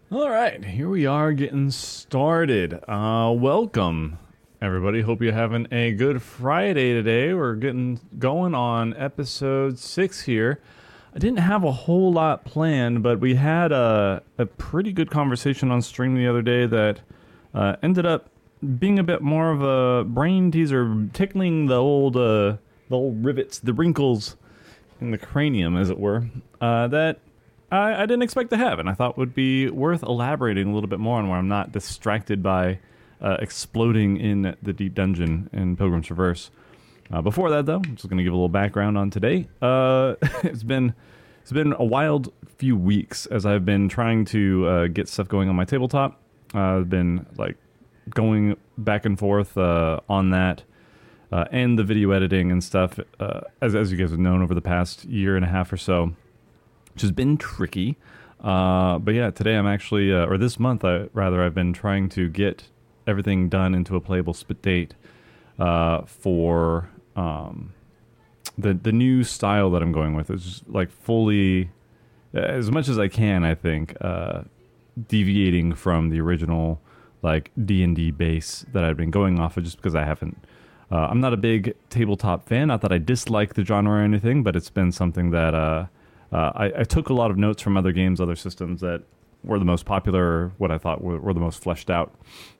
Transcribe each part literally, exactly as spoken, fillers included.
All right, here we are getting started. Uh, welcome, everybody. Hope you're having a good Friday today. We're getting going on episode six here. I didn't have a whole lot planned, but we had a, a pretty good conversation on stream the other day that uh, ended up being a bit more of a brain teaser, tickling the old, uh, the old rivets, the wrinkles in the cranium, as it were, uh, that I, I didn't expect to have, and I thought would be worth elaborating a little bit more on, where I'm not distracted by uh, exploding in the deep dungeon in Pilgrim's Traverse. Uh, before that, though, I'm just going to give a little background on today. Uh, it's been it's been a wild few weeks as I've been trying to uh, get stuff going on my tabletop. Uh, I've been like going back and forth uh, on that. Uh, and the video editing and stuff, uh, as as you guys have known over the past year and a half or so, which has been tricky. Uh, but yeah, today I'm actually, uh, or this month, I, rather, I've been trying to get everything done into a playable spit date uh, for um, the the new style that I'm going with. It's just like fully, as much as I can, I think, uh, deviating from the original like D and D base that I've been going off of, just because I haven't. Uh, I'm not a big tabletop fan. Not that I dislike the genre or anything, but it's been something that. Uh, Uh, I, I took a lot of notes from other games, other systems that were the most popular, or what I thought were, were the most fleshed out,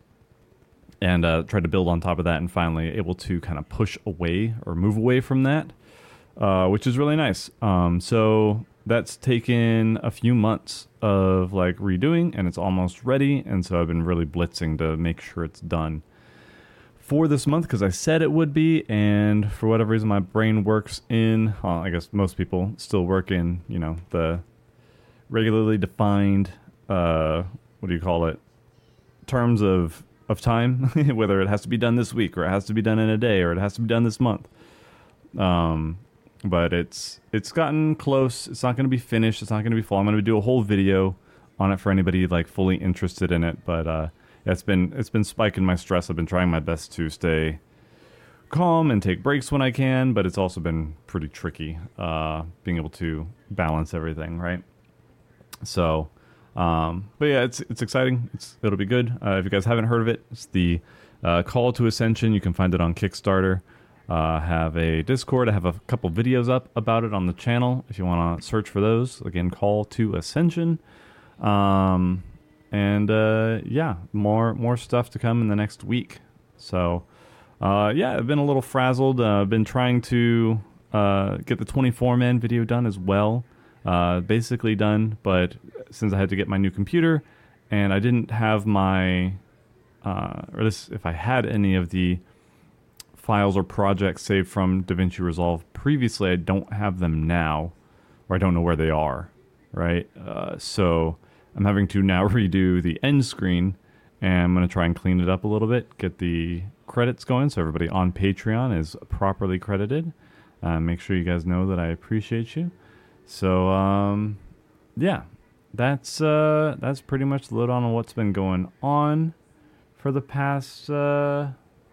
and uh, tried to build on top of that, and finally able to kind of push away or move away from that, uh, which is really nice. Um, so that's taken a few months of like redoing, and it's almost ready, and so I've been really blitzing to make sure it's done for this month, because I said it would be, and for whatever reason my brain works in, well, I guess most people still work in, you know, the regularly defined, uh, what do you call it, terms of, of time, whether it has to be done this week, or it has to be done in a day, or it has to be done this month. Um, but it's it's gotten close. It's not going to be finished. It's not going to be full. I'm going to do a whole video on it for anybody like fully interested in it, but uh, It's been it's been spiking my stress. I've been trying my best to stay calm and take breaks when I can, but it's also been pretty tricky uh, being able to balance everything, right? So, um, but yeah, it's it's exciting. It's it'll be good. Uh, if you guys haven't heard of it, it's the uh, Call to Ascension. You can find it on Kickstarter. Uh, have a Discord. I have a couple videos up about it on the channel if you want to search for those. Again, Call to Ascension. Um, And uh, yeah, more more stuff to come in the next week. So uh, yeah, I've been a little frazzled. Uh, I've been trying to uh, get the twenty-four man video done as well. Uh, basically done, but since I had to get my new computer, and I didn't have my, uh, or this, if I had any of the files or projects saved from DaVinci Resolve previously, I don't have them now, or I don't know where they are, right? Uh, so I'm having to now redo the end screen, and I'm going to try and clean it up a little bit, get the credits going so everybody on Patreon is properly credited. Uh, make sure you guys know that I appreciate you. So, um, yeah, that's uh, that's pretty much the lowdown on what's been going on for the past uh,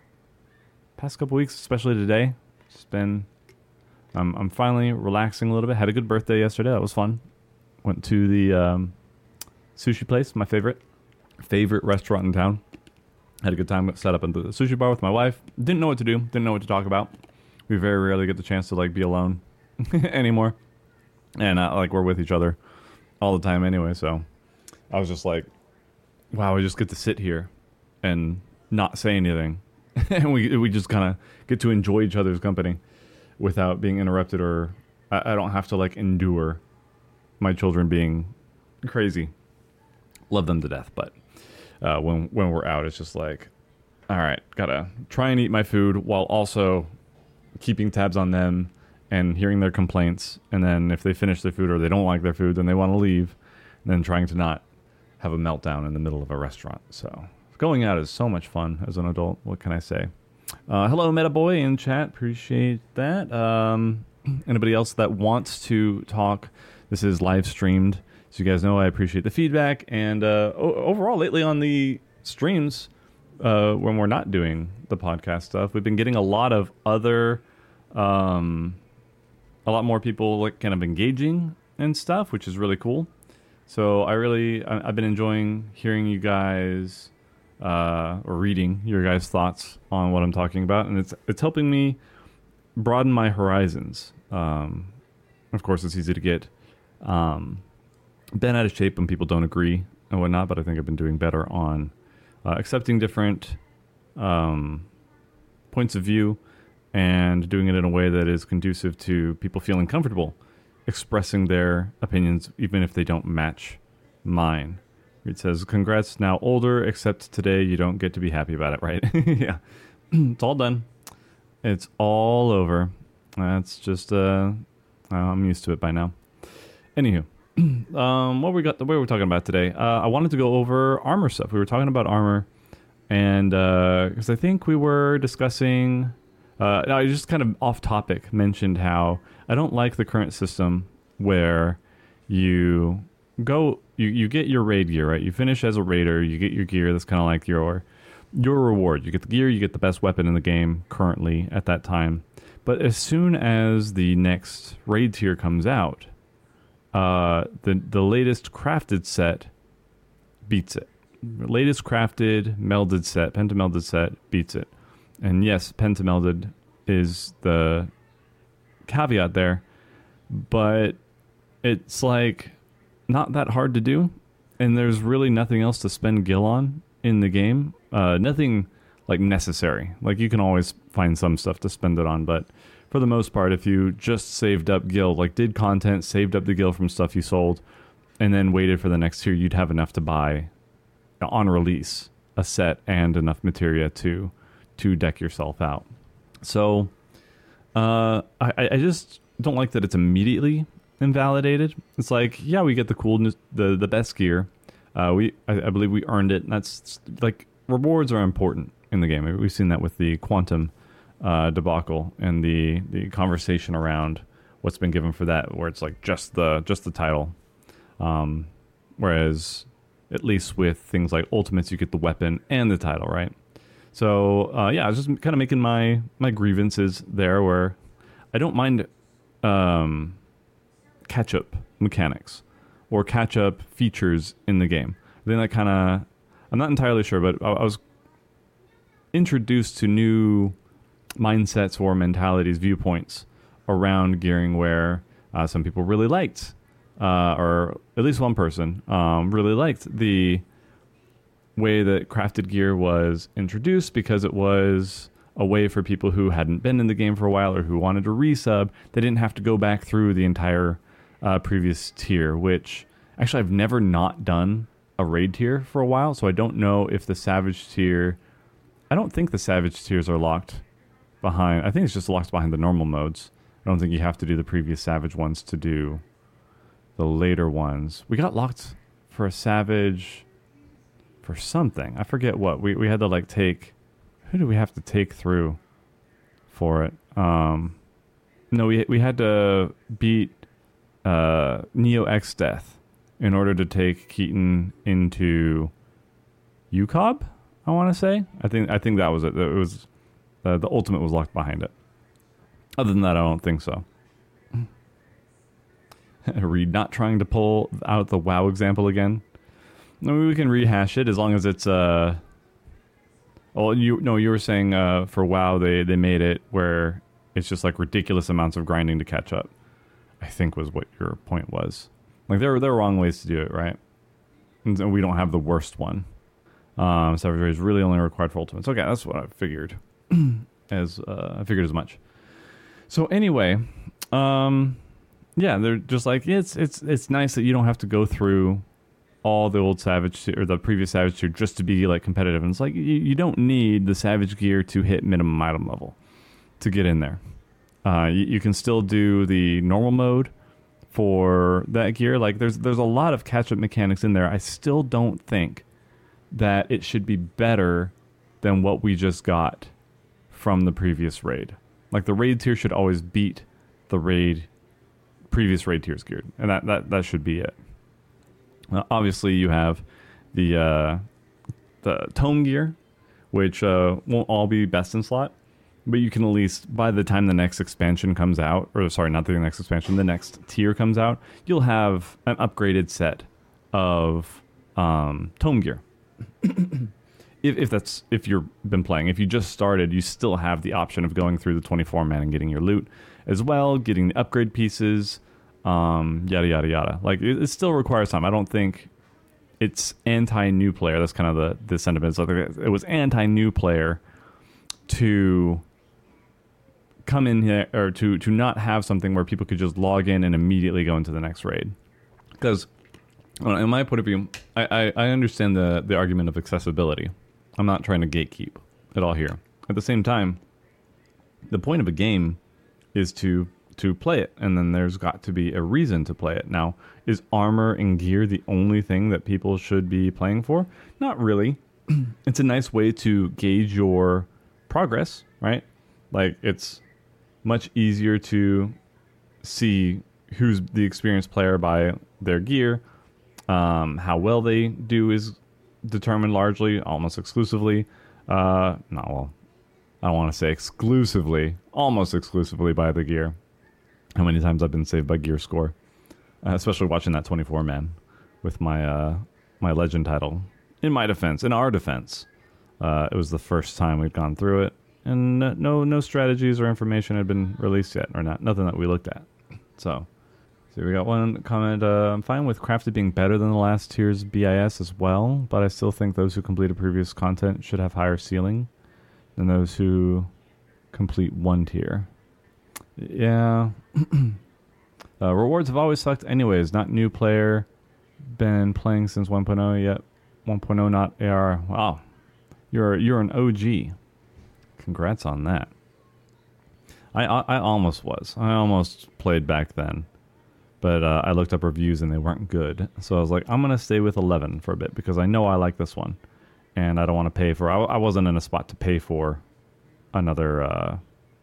past couple weeks, especially today. It's been, um, I'm finally relaxing a little bit. Had a good birthday yesterday. That was fun. Went to the Um, sushi place, my favorite favorite restaurant in town. Had a good time. Got set up in the sushi bar with my wife. Didn't know what to do. Didn't know what to talk about. We very rarely get the chance to like be alone anymore, and uh, like we're with each other all the time anyway. So I was just like, wow, we just get to sit here and not say anything, and we we just kind of get to enjoy each other's company without being interrupted, or I, I don't have to like endure my children being crazy. Love them to death, but uh, when when we're out, it's just like, all right, gotta try and eat my food while also keeping tabs on them and hearing their complaints. And then if they finish their food or they don't like their food, then they want to leave. And then trying to not have a meltdown in the middle of a restaurant. So going out is so much fun as an adult. What can I say? Uh, hello, Metaboy in chat. Appreciate that. Um, anybody else that wants to talk? This is live streamed. So you guys know I appreciate the feedback, and uh, o- overall lately on the streams, uh, when we're not doing the podcast stuff, we've been getting a lot of other, um, a lot more people like kind of engaging and stuff, which is really cool. So I really, I, I've been enjoying hearing you guys uh, or reading your guys' thoughts on what I'm talking about, and it's it's helping me broaden my horizons. Um, of course, it's easy to get um, bent out of shape when people don't agree and whatnot, but I think I've been doing better on uh, accepting different um, points of view and doing it in a way that is conducive to people feeling comfortable expressing their opinions, even if they don't match mine. It says, congrats, now older, except today you don't get to be happy about it, right? Yeah. It's all done. It's all over. That's just, uh, I'm used to it by now. Anywho, um, what we got, what were we talking about today? Uh, I wanted to go over armor stuff. We were talking about armor, and, uh, because I think we were discussing, uh, I just kind of off topic mentioned how I don't like the current system where you go, you, you get your raid gear, right? You finish as a raider, you get your gear. That's kind of like your your reward. You get the gear, you get the best weapon in the game currently at that time. But as soon as the next raid tier comes out, uh, the the latest crafted set beats it. The latest crafted melded set, pentamelded set beats it. And yes, pentamelded is the caveat there, but it's like not that hard to do, and there's really nothing else to spend gil on in the game. Uh, nothing like necessary. Like you can always find some stuff to spend it on, but for the most part, if you just saved up gil, like did content, saved up the gil from stuff you sold, and then waited for the next tier, you'd have enough to buy on release a set and enough materia to to deck yourself out. So uh, I, I just don't like that it's immediately invalidated. It's like, yeah, we get the coolness, the the best gear. Uh, we I, I believe we earned it. And that's like, rewards are important in the game. We've seen that with the quantum uh, debacle and the the conversation around what's been given for that, where it's like just the just the title. Um, whereas at least with things like ultimates, you get the weapon and the title, right? So uh, yeah, I was just kind of making my my grievances there, where I don't mind um, catch-up mechanics or catch-up features in the game. I think that kind of, I'm not entirely sure, but I, I was introduced to new mindsets or mentalities, viewpoints around gearing, where uh, some people really liked, uh, or at least one person um, really liked the way that crafted gear was introduced, because it was a way for people who hadn't been in the game for a while or who wanted to resub. They didn't have to go back through the entire uh, previous tier, which actually I've never not done a raid tier for a while, so I don't know if the Savage tier, I don't think the Savage tiers are locked behind, I think it's just locked behind the normal modes. I don't think you have to do the previous Savage ones to do the later ones. We got locked for a Savage for something. I forget what. We we had to like take, who do we have to take through for it? Um, no, we we had to beat uh, Neo X Death in order to take Keaton into U C O B, I want to say. I think I think that was it. It was uh, the ultimate was locked behind it. Other than that, I don't think so. Reed not trying to pull out the WoW example again. No, we can rehash it as long as it's uh. Well, you no, you were saying uh, for WoW they they made it where it's just like ridiculous amounts of grinding to catch up. I think was what your point was. Like there there are wrong ways to do it, right? And we don't have the worst one. Um, Savage Raid is really only required for ultimates. Okay, that's what I figured. as uh, I figured as much. So anyway, um, yeah, they're just like it's it's it's nice that you don't have to go through all the old Savage tier, or the previous Savage tier, just to be like competitive. And it's like you, you don't need the Savage gear to hit minimum item level to get in there. Uh, you, you can still do the normal mode for that gear. Like there's there's a lot of catch-up mechanics in there. I still don't think that it should be better than what we just got from the previous raid. Like the raid tier should always beat the raid previous raid tiers geared, and that that, that should be it. Uh, obviously, you have the uh, the tome gear, which uh, won't all be best in slot, but you can at least, by the time the next expansion comes out, or sorry, not the next expansion, the next tier comes out, you'll have an upgraded set of um, tome gear. if, if that's if you've been playing, if you just started, you still have the option of going through the twenty-four man and getting your loot as well, getting the upgrade pieces, um, yada yada yada. Like it, it still requires time. I don't think it's anti-new player. That's kind of the the sentiment. So I think it was anti-new player to come in here or to to not have something where people could just log in and immediately go into the next raid. Because in my point of view, I, I, I understand the, the argument of accessibility. I'm not trying to gatekeep it all here. At the same time, the point of a game is to to play it, and then there's got to be a reason to play it. Now, is armor and gear the only thing that people should be playing for? Not really. It's a nice way to gauge your progress, right? Like, it's much easier to see who's the experienced player by their gear. Um, how well they do is determined largely, almost exclusively, uh, not well, I don't want to say exclusively, almost exclusively by the gear. How many times I've been saved by gear score, uh, especially watching that twenty-four man with my uh, my legend title. In my defense, in our defense, uh, it was the first time we'd gone through it, and no no strategies or information had been released yet, or not nothing that we looked at. So. So we got one comment, uh, I'm fine with Crafted being better than the last tier's B I S as well, but I still think those who completed previous content should have higher ceiling than those who complete one tier. Yeah. uh, rewards have always sucked anyways, not new player, been playing since one point oh yet, one point oh not A R. Wow, you're you're an O G. Congrats on that. I, I, I almost was. I almost played back then. But uh, I looked up reviews and they weren't good. So I was like, I'm going to stay with eleven for a bit because I know I like this one. And I don't want to pay for... I, I wasn't in a spot to pay for another uh,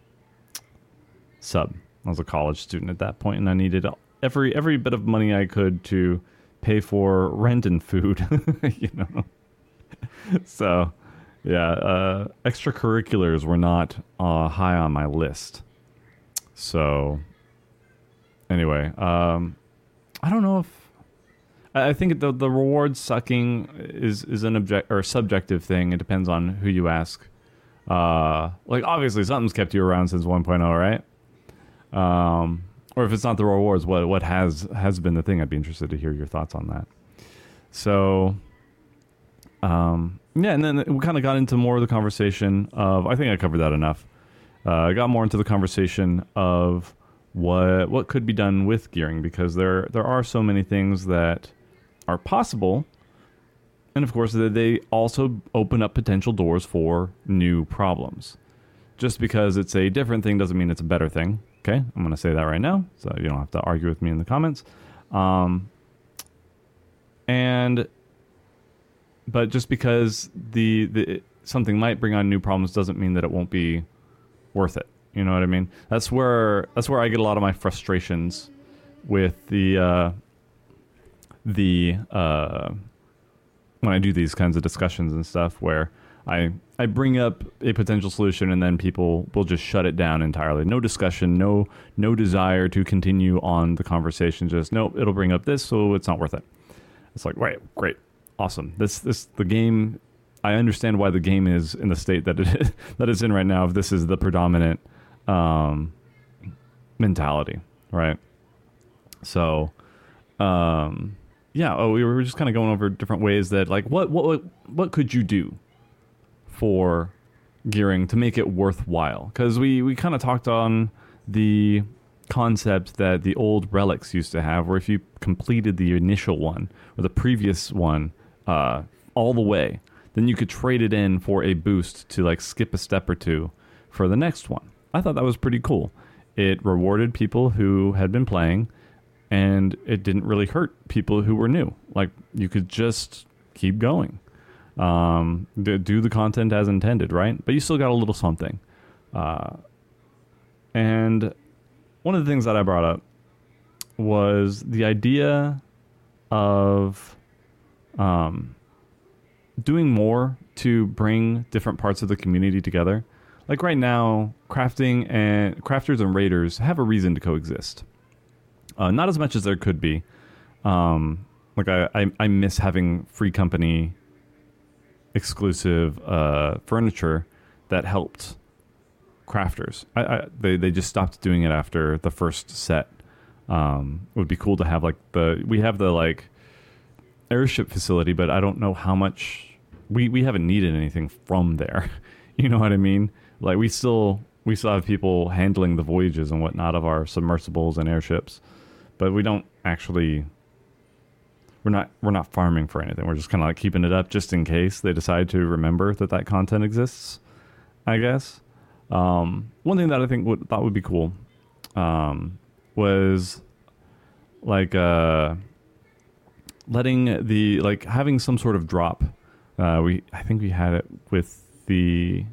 sub. I was a college student at that point, and I needed every every bit of money I could to pay for rent and food. you know. So, yeah, uh, extracurriculars were not uh, high on my list. So... Anyway, um, I don't know if I think the the reward sucking is is an object or subjective thing. It depends on who you ask. Uh, like obviously something's kept you around since one point oh, right? Um, or if it's not the rewards, what what has has been the thing? I'd be interested to hear your thoughts on that. So, um, yeah, and then we kind of got into more of the conversation of. I think I covered that enough. Uh, I got more into the conversation of. What what could be done with gearing, because there there are so many things that are possible, and of course they also open up potential doors for new problems. Just because it's a different thing doesn't mean it's a better thing. Okay, I'm going to say that right now, so you don't have to argue with me in the comments. Um, and but just because the the something might bring on new problems doesn't mean that it won't be worth it. You know what I mean? That's where that's where I get a lot of my frustrations with the uh, the uh, when I do these kinds of discussions and stuff, where I I bring up a potential solution and then people will just shut it down entirely. No discussion, no no desire to continue on the conversation. Just nope, it'll bring up this, so it's not worth it. It's like, right, great, awesome. This this the game. I understand why the game is in the state that it is, that it's in right now. If this is the predominant um, mentality, right? So, um, yeah. Oh, we were just kind of going over different ways that, like, what what what could you do for gearing to make it worthwhile? Because we we kind of talked on the concept that the old relics used to have, where if you completed the initial one or the previous one uh, all the way, then you could trade it in for a boost to like skip a step or two for the next one. I thought that was pretty cool. It rewarded people who had been playing, and it didn't really hurt people who were new. Like, you could just keep going. Um, do the content as intended, right? But you still got a little something. Uh, and one of the things that I brought up was the idea of... Um, doing more to bring different parts of the community together. Like right now, crafting and crafters and raiders have a reason to coexist. Uh, not as much as there could be. Um, Like I, I, I miss having Free Company exclusive uh, furniture that helped crafters. I, I they they just stopped doing it after the first set. Um, it would be cool to have like the we have the like airship facility, but I don't know how much we we haven't needed anything from there. You know what I mean? Like we still we still have people handling the voyages and whatnot of our submersibles and airships, but we don't actually. We're not we're not farming for anything. We're just kind of like keeping it up just in case they decide to remember that that content exists, I guess. Um, one thing that I think would, thought would be cool um, was like uh, letting the like having some sort of drop. Uh, we I think we had it with the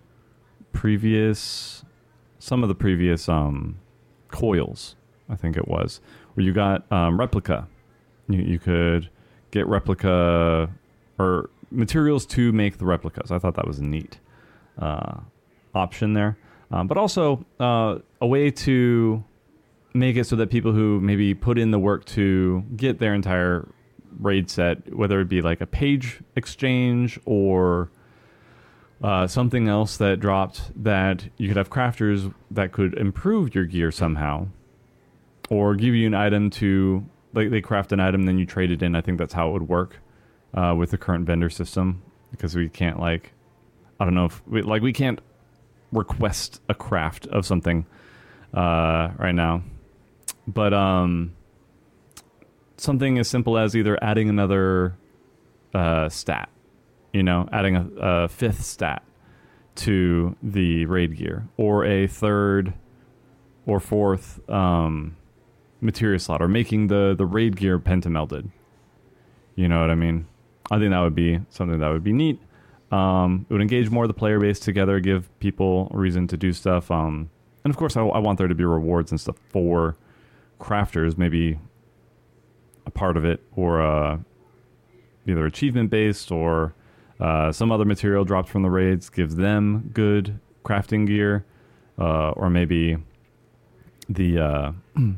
previous some of the previous um, coils. I think it was where you got um, replica. You, you could get replica or materials to make the replicas. I thought that was a neat uh, option there. Um, but also uh, a way to make it so that people who maybe put in the work to get their entire raid set, whether it be like a page exchange or uh, something else that dropped, that you could have crafters that could improve your gear somehow or give you an item to... Like they craft an item, then you trade it in. I think that's how it would work uh, with the current vendor system, because we can't like, I don't know if we, like we can't request a craft of something uh, right now, but um, something as simple as either adding another uh, stat, you know, adding a, a fifth stat to the raid gear, or a third or fourth. Um, material slot, or making the the raid gear pentamelded. You know what I mean? I think that would be something that would be neat. Um, it would engage more of the player base together, give people a reason to do stuff. Um, and of course, I, I want there to be rewards and stuff for crafters, maybe a part of it, or uh, either achievement based or uh, some other material dropped from the raids gives them good crafting gear, uh, or maybe the uh,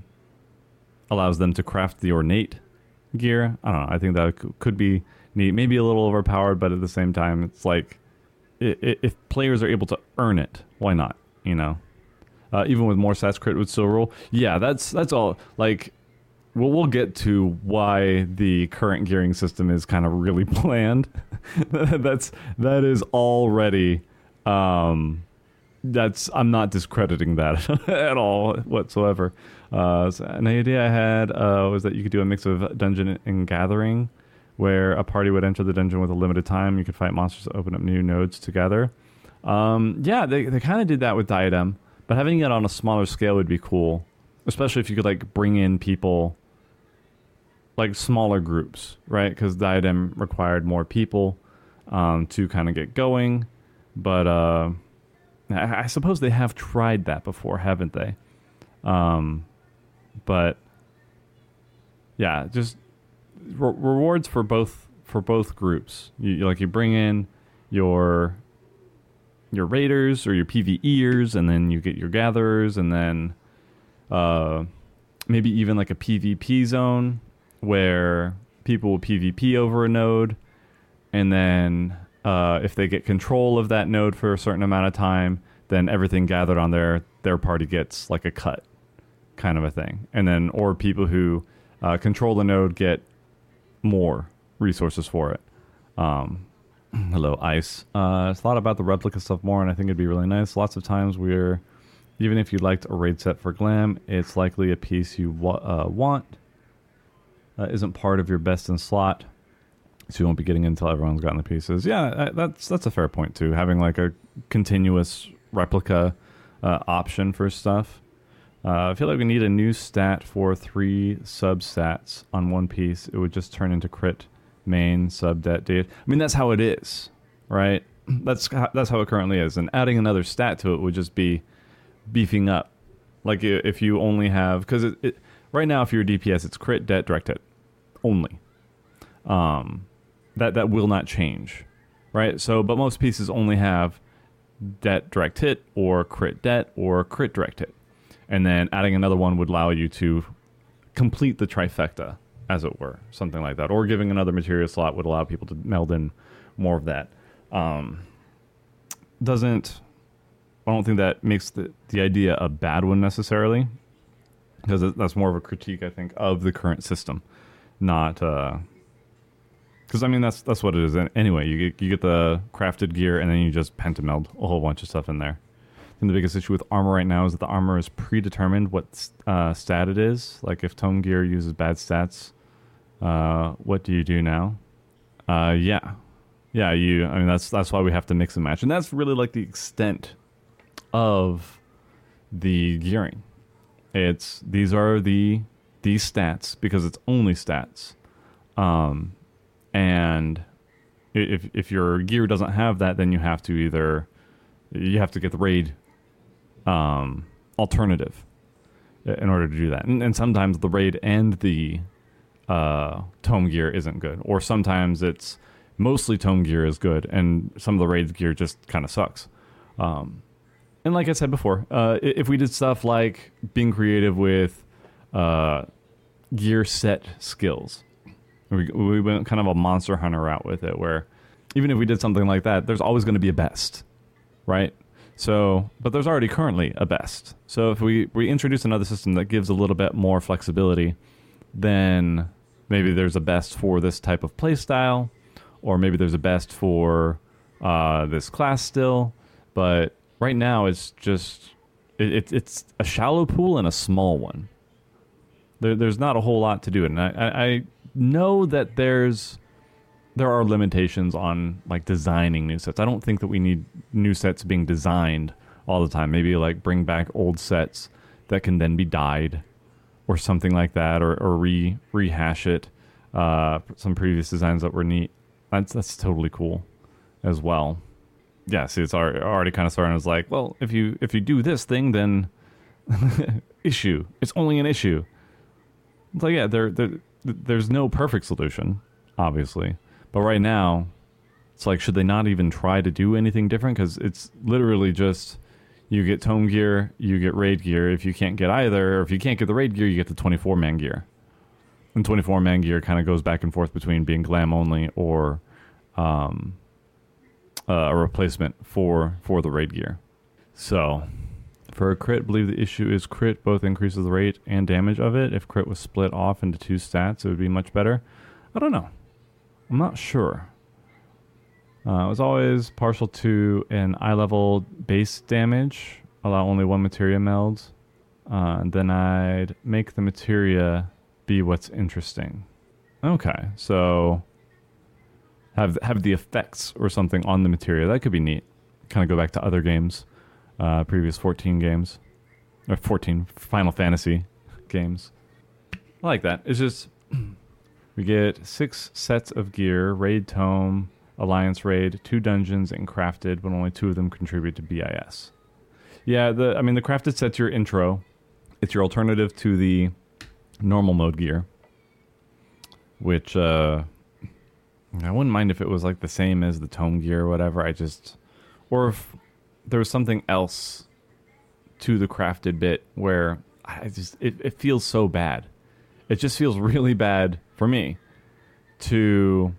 allows them to craft the ornate gear. I don't know. I think that c- could be neat. Maybe a little overpowered, but at the same time, it's like i- i- if players are able to earn it, why not? You know, uh, even with more stats, crit would still roll. Yeah, that's that's all. Like, we'll we'll get to why the current gearing system is kind of really bland. that's that is already. Um, That's I'm not discrediting that at all whatsoever. Uh, so an idea I had uh, was that you could do a mix of dungeon and gathering, where a party would enter the dungeon with a limited time. You could fight monsters to open up new nodes together. Um, yeah, they they kind of did that with Diadem, but having it on a smaller scale would be cool, especially if you could like bring in people, like smaller groups, right? Because Diadem required more people um, to kind of get going, but. Uh, I suppose they have tried that before, haven't they? Um, but yeah, just re- rewards for both for both groups. You, you like you bring in your your raiders or your PvEers, and then you get your gatherers, and then uh, maybe even like a PvP zone where people will PvP over a node, and then. Uh, if they get control of that node for a certain amount of time, then everything gathered on their their party gets like a cut, kind of a thing. And then, or people who uh, control the node get more resources for it. Um, hello, Ice. Uh, I thought about the replica stuff more, and I think it'd be really nice. Lots of times we're, even if you liked a raid set for Glam, it's likely a piece you wa- uh, want uh, isn't part of your best in slot. So you won't be getting in until everyone's gotten the pieces. Yeah, that's that's a fair point too. Having like a continuous replica uh, option for stuff. Uh, I feel like we need a new stat for three substats on one piece. It would just turn into crit, main, sub, det, date. I mean, that's how it is, right? That's how, that's how it currently is. And adding another stat to it would just be beefing up. Like if you only have, because it, it, right now if you're a D P S, it's crit, det, direct hit only. Um. That that will not change, right? So, but most pieces only have det direct hit or crit det or crit direct hit. And then adding another one would allow you to complete the trifecta as it were, something like that. Or giving another materia slot would allow people to meld in more of that. Um, doesn't, I don't think that makes the, the idea a bad one necessarily, because that's more of a critique, I think, of the current system, not, uh, because I mean that's that's what it is anyway. You get you get the crafted gear and then you just pentameld a whole bunch of stuff in there. And the biggest issue with armor right now is that the armor is predetermined what uh, stat it is. Like if tome gear uses bad stats, uh, what do you do now? Uh, yeah, yeah. You. I mean that's that's why we have to mix and match, and that's really like the extent of the gearing. It's these are the these stats because it's only stats. Um, And if if your gear doesn't have that, then you have to either you have to get the raid um, alternative in order to do that. And, and sometimes the raid and the uh, tome gear isn't good, or sometimes it's mostly tome gear is good, and some of the raid gear just kind of sucks. Um, and like I said before, uh, if we did stuff like being creative with uh, gear set skills. We, we went kind of a monster hunter route with it, where even if we did something like that, there's always going to be a best, right? So, but there's already currently a best. So if we, we introduce another system that gives a little bit more flexibility, then maybe there's a best for this type of play style, or maybe there's a best for uh, this class still. But right now, it's just it, it, it's a shallow pool and a small one. There, there's not a whole lot to do it, and I. I, I know that there's there are limitations on like designing new sets. I don't think that we need new sets being designed all the time. Maybe like bring back old sets that can then be dyed or something like that, or, or re rehash it. Uh, some previous designs that were neat. That's that's totally cool as well. Yeah, see, it's already, already kind of starting as like, well, if you if you do this thing, then issue. It's only an issue. It's like, yeah, they're they're there's no perfect solution, obviously. But right now, it's like, should they not even try to do anything different? Because it's literally just, you get tome gear, you get raid gear. If you can't get either, or if you can't get the raid gear, you get the twenty-four man gear. And twenty-four man gear kind of goes back and forth between being glam only or um, uh, a replacement for, for the raid gear. So... For a crit, believe the issue is crit both increases the rate and damage of it. If crit was split off into two stats, it would be much better. I don't know. I'm not sure. Uh, it was always partial to an eye level base damage. Allow only one materia meld. Uh, and then I'd make the materia be what's interesting. Okay, so have have the effects or something on the materia. That could be neat. Kind of go back to other games. Uh, previous fourteen games, or fourteen Final Fantasy games. I like that. It's just, we get six sets of gear, raid tome, alliance raid, two dungeons, and crafted, but only two of them contribute to B I S. Yeah, the I mean, the crafted set's your intro. It's your alternative to the normal mode gear, which, uh, I wouldn't mind if it was like the same as the tome gear or whatever. I just, or if there was something else to the crafted bit where I just it, it feels so bad. It just feels really bad for me to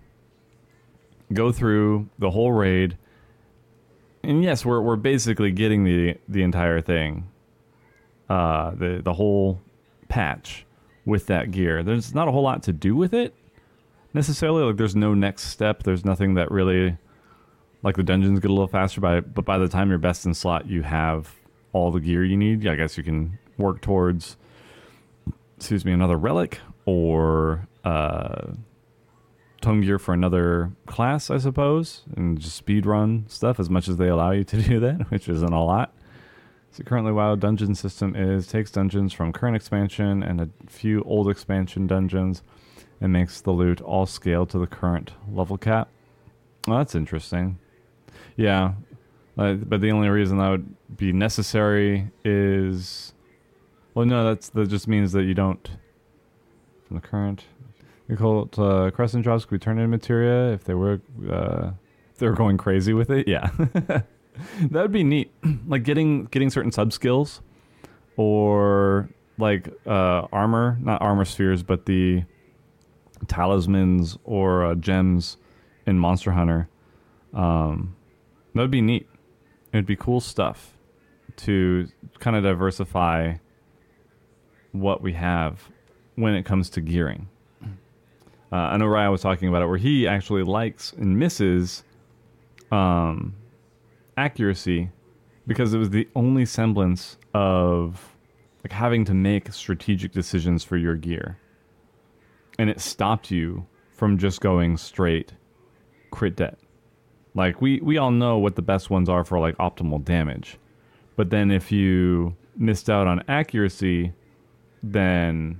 go through the whole raid. And yes, we're we're basically getting the the entire thing, uh, the the whole patch with that gear. There's not a whole lot to do with it necessarily. Like there's no next step. There's nothing that really. Like the dungeons get a little faster, by, but by the time you're best in slot, you have all the gear you need. Yeah, I guess you can work towards, excuse me, another relic or uh, tome gear for another class, I suppose, and just speed run stuff as much as they allow you to do that, which isn't a lot. So currently, WoW dungeon system is takes dungeons from current expansion and a few old expansion dungeons, and makes the loot all scale to the current level cap. Well, that's interesting. Yeah, uh, but the only reason that would be necessary is, well, no, that's that just means that you don't from the current. You call it uh, crescent drops could be turned into materia if they were uh, if they were going crazy with it. Yeah, that would be neat. Like getting getting certain sub skills, or like uh, armor, not armor spheres, but the talismans or uh, gems in Monster Hunter. Um, that would be neat. It'd be cool stuff to kind of diversify what we have when it comes to gearing. Uh, I know Ryan was talking about it, where he actually likes and misses um, accuracy because it was the only semblance of like having to make strategic decisions for your gear, and it stopped you from just going straight crit det. Like we we all know what the best ones are for like optimal damage, but then if you missed out on accuracy, then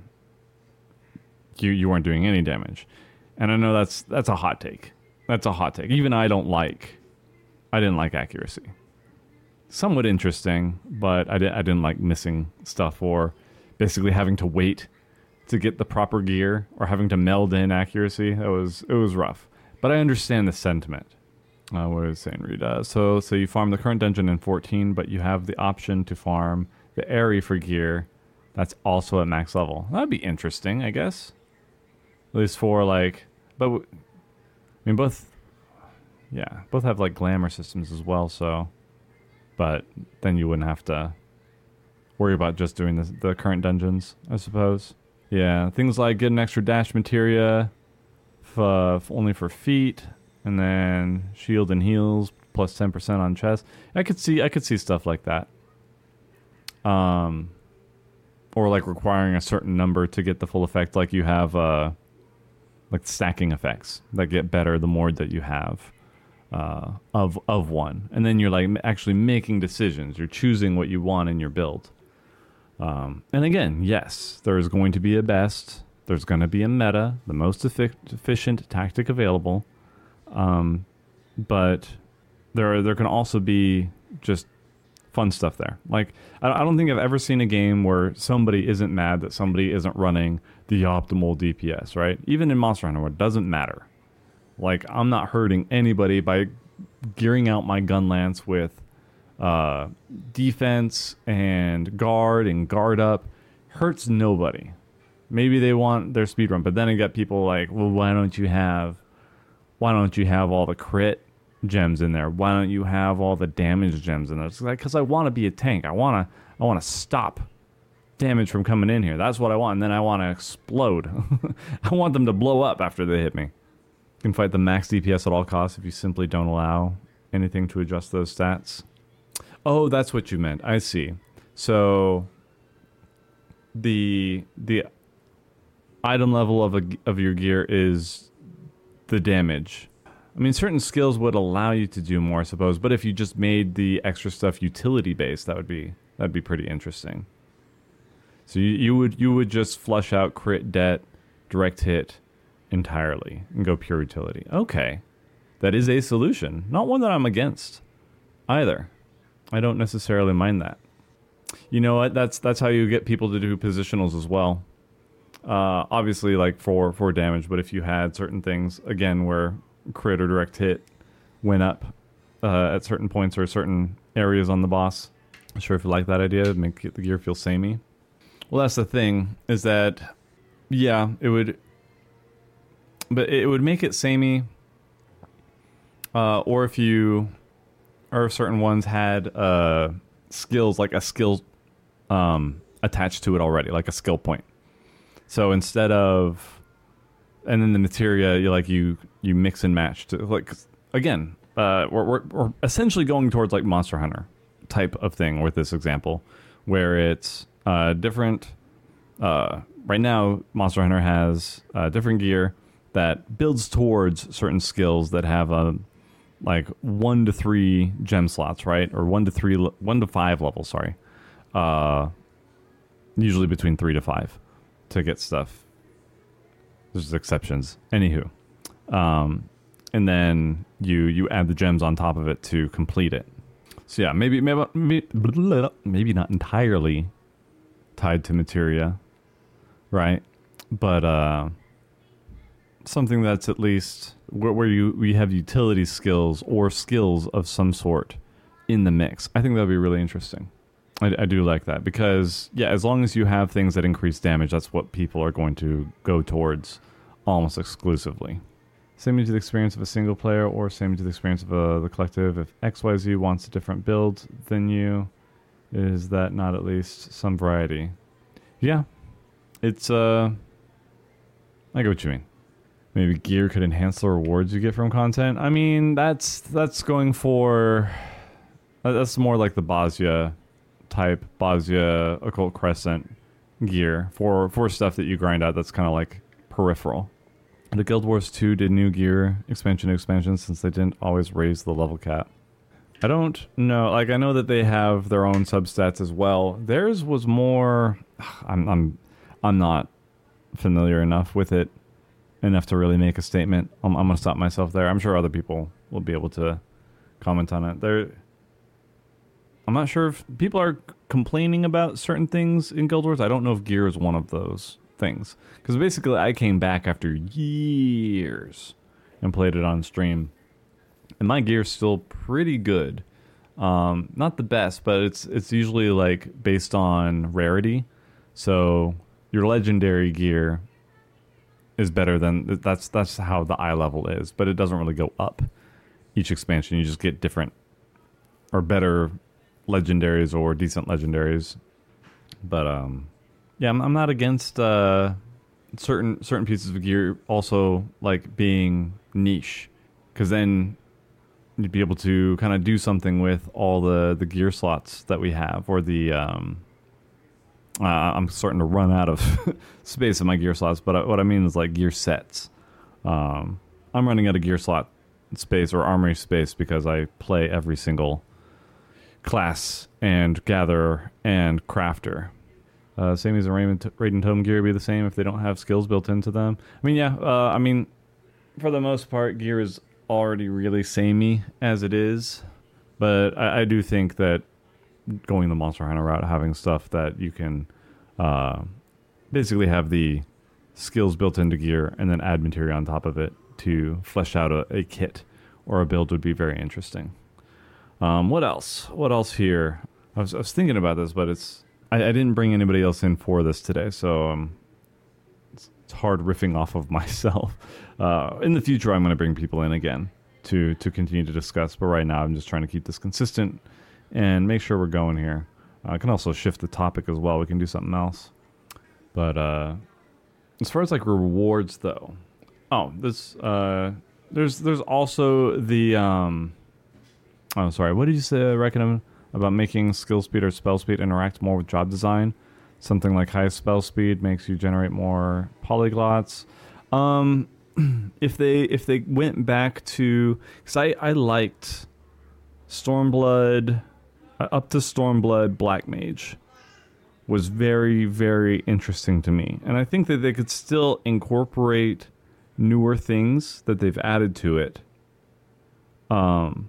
you you weren't doing any damage. And I know that's that's a hot take. That's a hot take. Even I don't like I didn't like accuracy. Somewhat interesting, but I, di- I didn't like missing stuff or basically having to wait to get the proper gear or having to meld in accuracy. It was it was rough. But I understand the sentiment. Uh, what is it saying, Rita? So so you farm the current dungeon in fourteen, but you have the option to farm the Aerie for gear that's also at max level. That'd be interesting, I guess. At least for like, but I mean both, yeah, both have like glamour systems as well. So, but then you wouldn't have to worry about just doing the, the current dungeons, I suppose. Yeah, things like getting extra dash materia, f- only for feet, and then shield and heals plus ten percent on chest. I could see, I could see stuff like that. Um, or like requiring a certain number to get the full effect, like you have uh. like stacking effects that get better the more that you have uh, of of one, and then you're like actually making decisions. You're choosing what you want in your build. Um, and again, yes, there's going to be a best. There's going to be a meta, the most effic- efficient tactic available. Um, but there are, there can also be just fun stuff there. Like I, I don't think I've ever seen a game where somebody isn't mad that somebody isn't running the optimal D P S, right? Even in Monster Hunter, it doesn't matter. Like, I'm not hurting anybody by gearing out my gun lance with uh, defense and guard and guard up. Hurts nobody. Maybe they want their speed run, but then I get people like, well, why don't you have, why don't you have all the crit gems in there? Why don't you have all the damage gems in there? It's like, because I want to be a tank. I want to, I want to stop damage from coming in here. That's what I want. And then I want to explode. I want them to blow up after they hit me. You can fight the max D P S at all costs if you simply don't allow anything to adjust those stats. Oh, that's what you meant. I see. So the the item level of a, of your gear is the damage. I mean, certain skills would allow you to do more, I suppose. But if you just made the extra stuff utility based, that would be that'd be pretty interesting. So you, you would you would just flush out crit det, direct hit entirely and go pure utility. Okay, that is a solution. Not one that I'm against either. I don't necessarily mind that. You know what? That's that's how you get people to do positionals as well. Uh, obviously, like for for damage, but if you had certain things again where crit or direct hit went up uh, at certain points or certain areas on the boss, I'm sure if you like that idea, make the gear feel samey. Well, that's the thing, is that, yeah, it would, but it would make it samey, uh, or if you, or if certain ones had uh, skills, like a skill um, attached to it already, like a skill point. So instead of, and then the materia, you like you you mix and match to, like, again, uh, we're, we're we're essentially going towards like Monster Hunter type of thing with this example, where it's uh, different. Uh, right now, Monster Hunter has uh, different gear that builds towards certain skills that have a like one to three gem slots, right, or one to three, one to five levels. Sorry, uh, usually between three to five to get stuff. There's exceptions. Anywho, um, and then you you add the gems on top of it to complete it. So yeah, maybe maybe maybe, maybe not entirely tied to materia, right? But uh, something that's at least where, where you we have utility skills or skills of some sort in the mix. I think that would be really interesting. I, I do like that because, yeah, as long as you have things that increase damage, that's what people are going to go towards almost exclusively. Same to the experience of a single player, or same to the experience of a, the collective. If X Y Z wants a different build than you, is that not at least some variety? Yeah, it's, uh, I get what you mean. Maybe gear could enhance the rewards you get from content. I mean, that's that's going for, that's more like the Bosnia type, Bosnia Occult Crescent gear for, for stuff that you grind out that's kind of like peripheral. The Guild Wars two did new gear expansion expansion since they didn't always raise the level cap. I don't know, like I know that they have their own substats as well. Theirs was more, I'm I'm I'm not familiar enough with it enough to really make a statement. I'm, I'm gonna stop myself there. I'm sure other people will be able to comment on it. There, I'm not sure if people are complaining about certain things in Guild Wars. I don't know if gear is one of those things, because basically I came back after years and played it on stream, and my gear's still pretty good. Um, not the best, but it's it's usually like based on rarity. So your legendary gear is better than that's that's how the eye level is, but it doesn't really go up each expansion. You just get different or better legendaries or decent legendaries. But um yeah, I'm, I'm not against uh, certain certain pieces of gear also like being niche, because then you'd be able to kind of do something with all the, the gear slots that we have, or the um, uh, I'm starting to run out of space in my gear slots, but what I mean is like gear sets. Um, I'm running out of gear slot space or armory space because I play every single class and gatherer and crafter. Uh, same as a Raiden, Raiden Tome gear be the same if they don't have skills built into them. I mean, yeah, uh, I mean, for the most part, gear is already really samey as it is, but I, I do think that going the Monster Hunter route, having stuff that you can uh, basically have the skills built into gear and then add materia on top of it to flesh out a, a kit or a build would be very interesting. Um, what else? What else here? I was, I was thinking about this, but it's I, I didn't bring anybody else in for this today, so um, it's, it's hard riffing off of myself. Uh, in the future, I'm going to bring people in again to to continue to discuss, but right now I'm just trying to keep this consistent and make sure we're going here. Uh, I can also shift the topic as well. We can do something else. But uh, as far as like rewards, though, oh, this uh, there's there's also the um, oh sorry, what did you say, Reckoning, about making skill speed or spell speed interact more with job design? Something like high spell speed makes you generate more polyglots. Um, if they if they went back to, because I I liked Stormblood. Uh, up to Stormblood Black Mage was very, very interesting to me. And I think that they could still incorporate newer things that they've added to it. Um,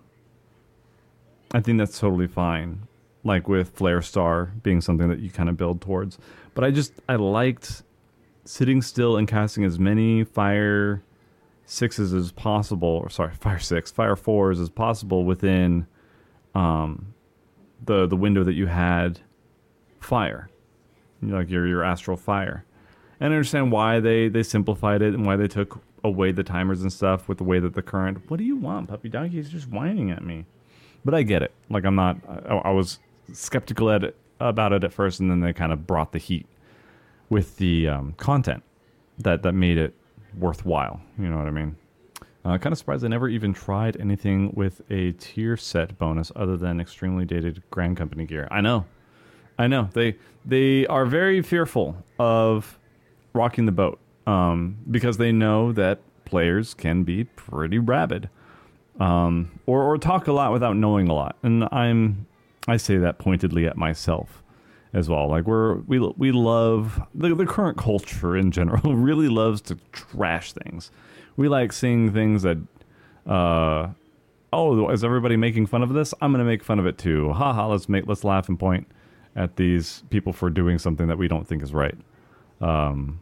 I think that's totally fine. Like with Flare Star being something that you kind of build towards. But I just, I liked sitting still and casting as many Fire Sixes as possible. Or sorry, Fire Six, Fire Fours as possible within um, the the window that you had fire, you know, like your your astral fire. And I understand why they they simplified it and why they took away the timers and stuff with the way that the current. What do you want, puppy dog? He's just whining at me. But I get it. Like I'm not. I, I was skeptical at it, about it at first, and then they kind of brought the heat with the um, content that that made it worthwhile. You know what I mean? Uh, kind of surprised I never even tried anything with a tier set bonus other than extremely dated Grand Company gear. I know. I know. They they are very fearful of rocking the boat um, because they know that players can be pretty rabid um, or, or talk a lot without knowing a lot. And I'm I say that pointedly at myself as well. Like we're we we love the, the current culture in general really loves to trash things. We like seeing things that, uh, oh, is everybody making fun of this? I'm going to make fun of it too. Ha ha, let's make, let's laugh and point at these people for doing something that we don't think is right. Um,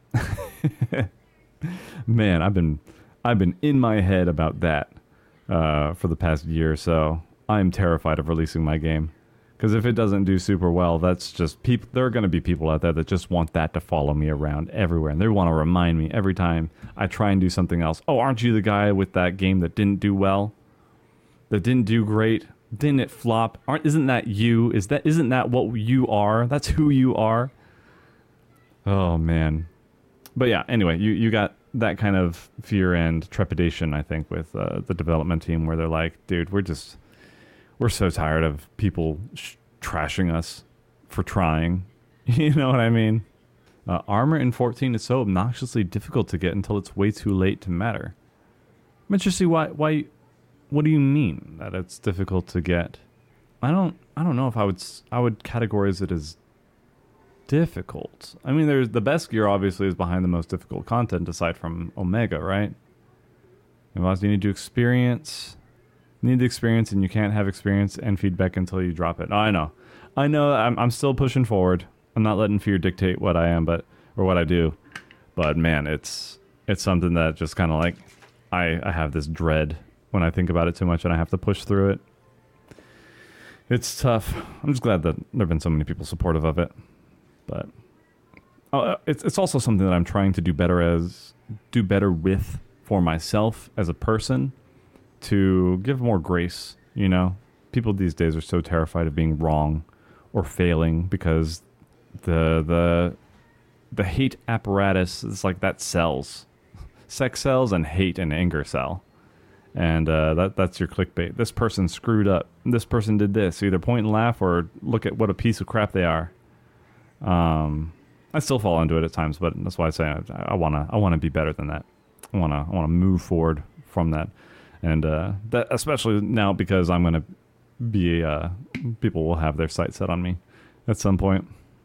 man, I've been, I've been in my head about that, uh, for the past year or so. I'm terrified of releasing my game Because if it doesn't do super well, that's just people. There are going to be people out there that just want that to follow me around everywhere, and they want to remind me every time I try and do something else. Oh, aren't you the guy with that game that didn't do well? That didn't do great? Didn't it flop? Aren't isn't that you? Is that isn't that what you are? That's who you are. Oh man. But yeah. Anyway, you you got that kind of fear and trepidation, I think, with uh, the development team, where they're like, dude, we're just. We're so tired of people sh- trashing us for trying. You know what I mean? Uh, armor in fourteen is so obnoxiously difficult to get until it's way too late to matter. I'm interested to see why. Why? What do you mean that it's difficult to get? I don't. I don't know if I would. I would categorize it as difficult. I mean, there's the best gear. Obviously, is behind the most difficult content, aside from Omega, right? And what else do you need to experience? Need the experience, and you can't have experience and feedback until you drop it. Oh, I know, I know. I'm I'm still pushing forward. I'm not letting fear dictate what I am, but or what I do. But man, it's it's something that just kind of like I I have this dread when I think about it too much, and I have to push through it. It's tough. I'm just glad that there've been so many people supportive of it. But oh, it's it's also something that I'm trying to do better as do better with for myself as a person. To give more grace, you know? People these days are so terrified of being wrong or failing because the the the hate apparatus is like that sells. Sex sells and hate and anger sell. And uh, that that's your clickbait. This person screwed up. This person did this. Either point and laugh or look at what a piece of crap they are. Um, I still fall into it at times, but that's why I say I, I wanna I wanna be better than that. I wanna I wanna move forward from that. And uh, that, especially now, because I'm going to be, uh, people will have their sights set on me at some point.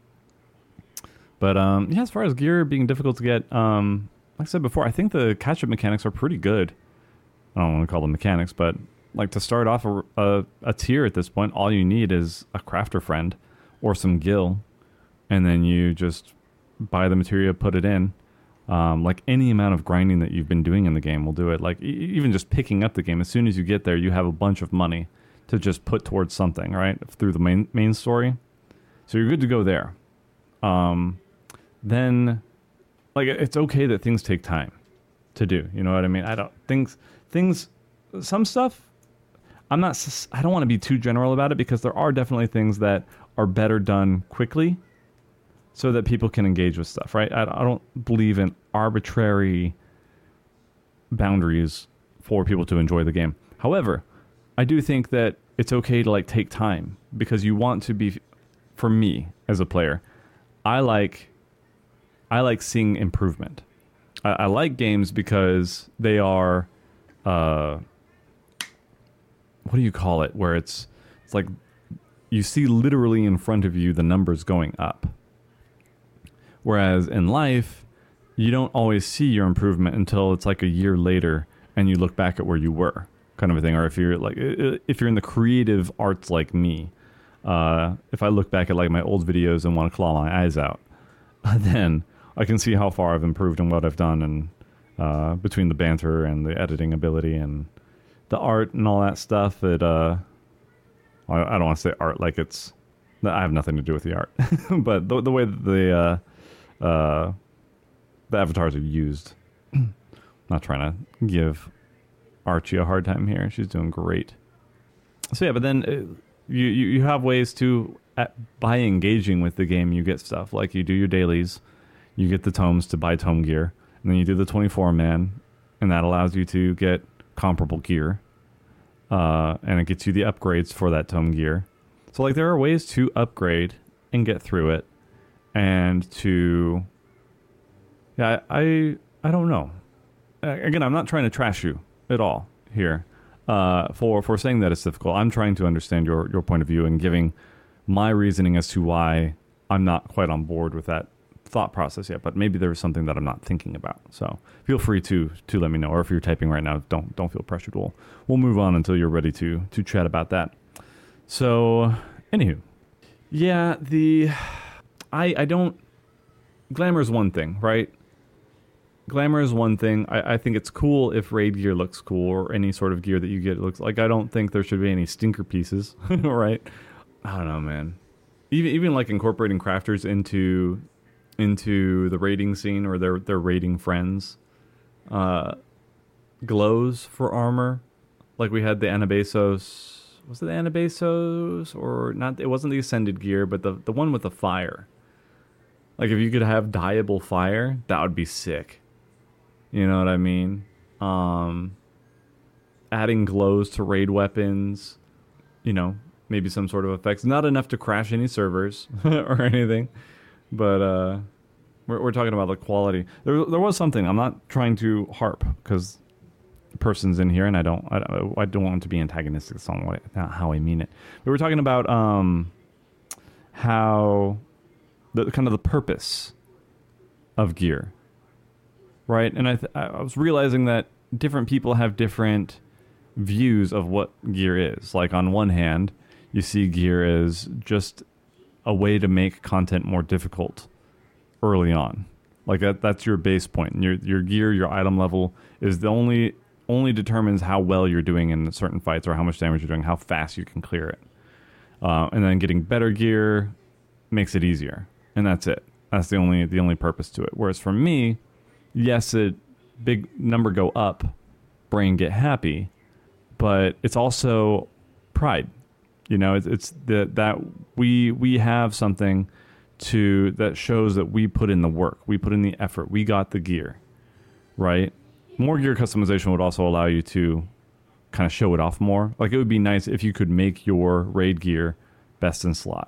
But um, yeah, as far as gear being difficult to get, um, like I said before, I think the catch-up mechanics are pretty good. I don't want to call them mechanics, but like to start off a, a, a tier at this point, all you need is a crafter friend or some gil, and then you just buy the materia, put it in. Um, like any amount of grinding that you've been doing in the game will do it. Like e- even just picking up the game, as soon as you get there, you have a bunch of money to just put towards something, right? Through the main main story. So you're good to go there. Um, then, like, it's okay that things take time to do. You know what I mean? I don't things things some stuff. I'm not. I don't want to be too general about it because there are definitely things that are better done quickly. So that people can engage with stuff, right? I, I don't believe in arbitrary boundaries for people to enjoy the game. However, I do think that it's okay to like take time because you want to be. For me as a player, I like, I like seeing improvement. I, I like games because they are, uh, what do you call it? Where it's it's like you see literally in front of you the numbers going up. Whereas in life, you don't always see your improvement until it's like a year later and you look back at where you were, kind of a thing. Or if you're like, if you're in the creative arts like me, uh, if I look back at like my old videos and want to claw my eyes out, then I can see how far I've improved and what I've done, and uh, between the banter and the editing ability and the art and all that stuff. It, uh, I don't want to say art like it's. I have nothing to do with the art, but the the way that the uh, Uh, the avatars are used. Not trying to give Archie a hard time here. She's doing great. So yeah, but then uh, you, you you have ways to, at, by engaging with the game, you get stuff. Like you do your dailies, you get the tomes to buy tome gear, and then you do the twenty-four man, and that allows you to get comparable gear. Uh, and it gets you the upgrades for that tome gear. So like there are ways to upgrade and get through it. And to, yeah, I I don't know. Again, I'm not trying to trash you at all here uh, for for saying that it's difficult. I'm trying to understand your, your point of view and giving my reasoning as to why I'm not quite on board with that thought process yet. But maybe there is something that I'm not thinking about. So feel free to to let me know. Or if you're typing right now, don't don't feel pressured. We'll we'll move on until you're ready to to chat about that. So, anywho, yeah, the. I, I don't... Glamour is one thing, right? Glamour is one thing. I, I think it's cool if raid gear looks cool or any sort of gear that you get looks like. I don't think there should be any stinker pieces, right? I don't know, man. Even even like incorporating crafters into into the raiding scene or their their raiding friends. Uh, glows for armor, like we had the Anabasos. Was it the Anabasos or not? It wasn't the Ascended gear, but the the one with the fire. Like if you could have dyeable fire, that would be sick. You know what I mean? Um, adding glows to raid weapons, you know, maybe some sort of effects. Not enough to crash any servers or anything, but uh, we're we're talking about the quality. There there was something. I'm not trying to harp because the person's in here, and I don't I don't, I don't want to be antagonistic. That's not, what, not how I mean it. But we're talking about um how the kind of the purpose of gear, right? And I th- I was realizing that different people have different views of what gear is. Like on one hand, you see gear as just a way to make content more difficult early on. Like that that's your base point. Your your gear, your item level is the only only determines how well you're doing in certain fights or how much damage you're doing, how fast you can clear it. Uh, and then getting better gear makes it easier. And that's it. That's the only the only purpose to it. Whereas for me, yes, a big number go up, brain get happy, but it's also pride. You know, it's, it's the, that we we have something to that shows that we put in the work, we put in the effort, we got the gear, right? More gear customization would also allow you to kind of show it off more. Like it would be nice if you could make your raid gear best in slot.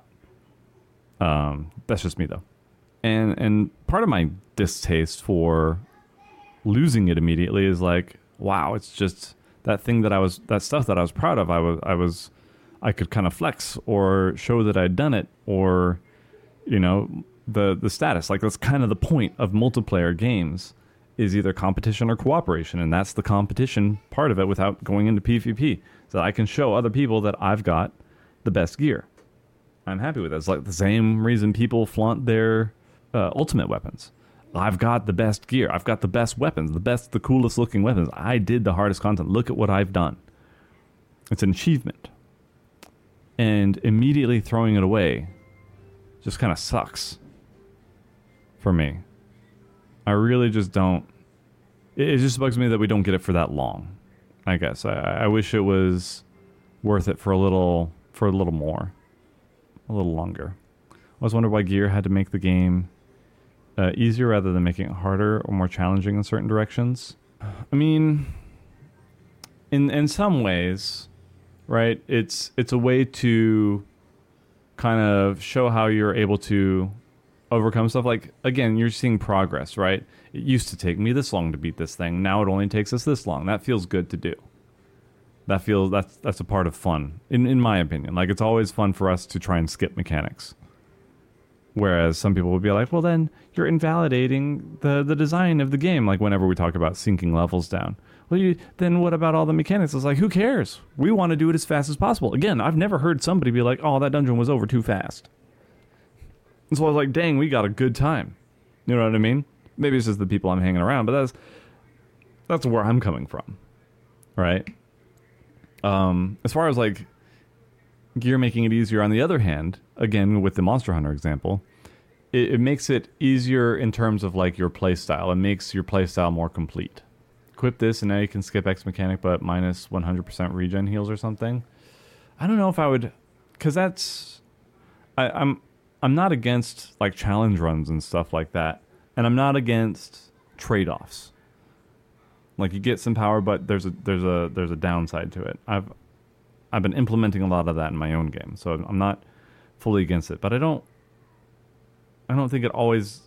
Um, that's just me though. And and part of my distaste for losing it immediately is like, wow, it's just that thing that I was, that stuff that I was proud of. I was, I was, I could kind of flex or show that I'd done it, or, you know, the the status. Like that's kind of the point of multiplayer games, is either competition or cooperation, and that's the competition part of it without going into PvP, so that I can show other people that I've got the best gear. I'm happy with it. It's like the same reason people flaunt their uh, ultimate weapons. I've got the best gear. I've got the best weapons, the best, the coolest looking weapons. I did the hardest content. Look at what I've done. It's an achievement. And immediately throwing it away just kind of sucks for me. I really just don't. It, it just bugs me that we don't get it for that long. I guess I, I wish it was worth it for a little, for a little more, a little longer. I always wondered why gear had to make the game uh, easier rather than making it harder or more challenging in certain directions. I mean, in in some ways, right? It's it's a way to kind of show how you're able to overcome stuff. Like, again, you're seeing progress, right? It used to take me this long to beat this thing. Now it only takes us this long. That feels good to do. That feels, that's that's a part of fun, in, in my opinion. Like, it's always fun for us to try and skip mechanics. Whereas some people would be like, well, then you're invalidating the, the design of the game. Like, whenever we talk about syncing levels down. Well, you, then what about all the mechanics? It's like, who cares? We want to do it as fast as possible. Again, I've never heard somebody be like, oh, that dungeon was over too fast. And so I was like, dang, we got a good time. You know what I mean? Maybe it's just the people I'm hanging around, but that's that's where I'm coming from, right? Um, as far as like gear making it easier, on the other hand, again with the Monster Hunter example, it, it makes it easier in terms of like your play style. It makes your play style more complete. Equip this and now you can skip X mechanic, but minus one hundred percent regen heals or something. I don't know if I would, because that's I, I'm. I'm not against like challenge runs and stuff like that, and I'm not against trade-offs. Like you get some power, but there's a there's a there's a downside to it. I've I've been implementing a lot of that in my own game, so I'm not fully against it. But I don't I don't think it always,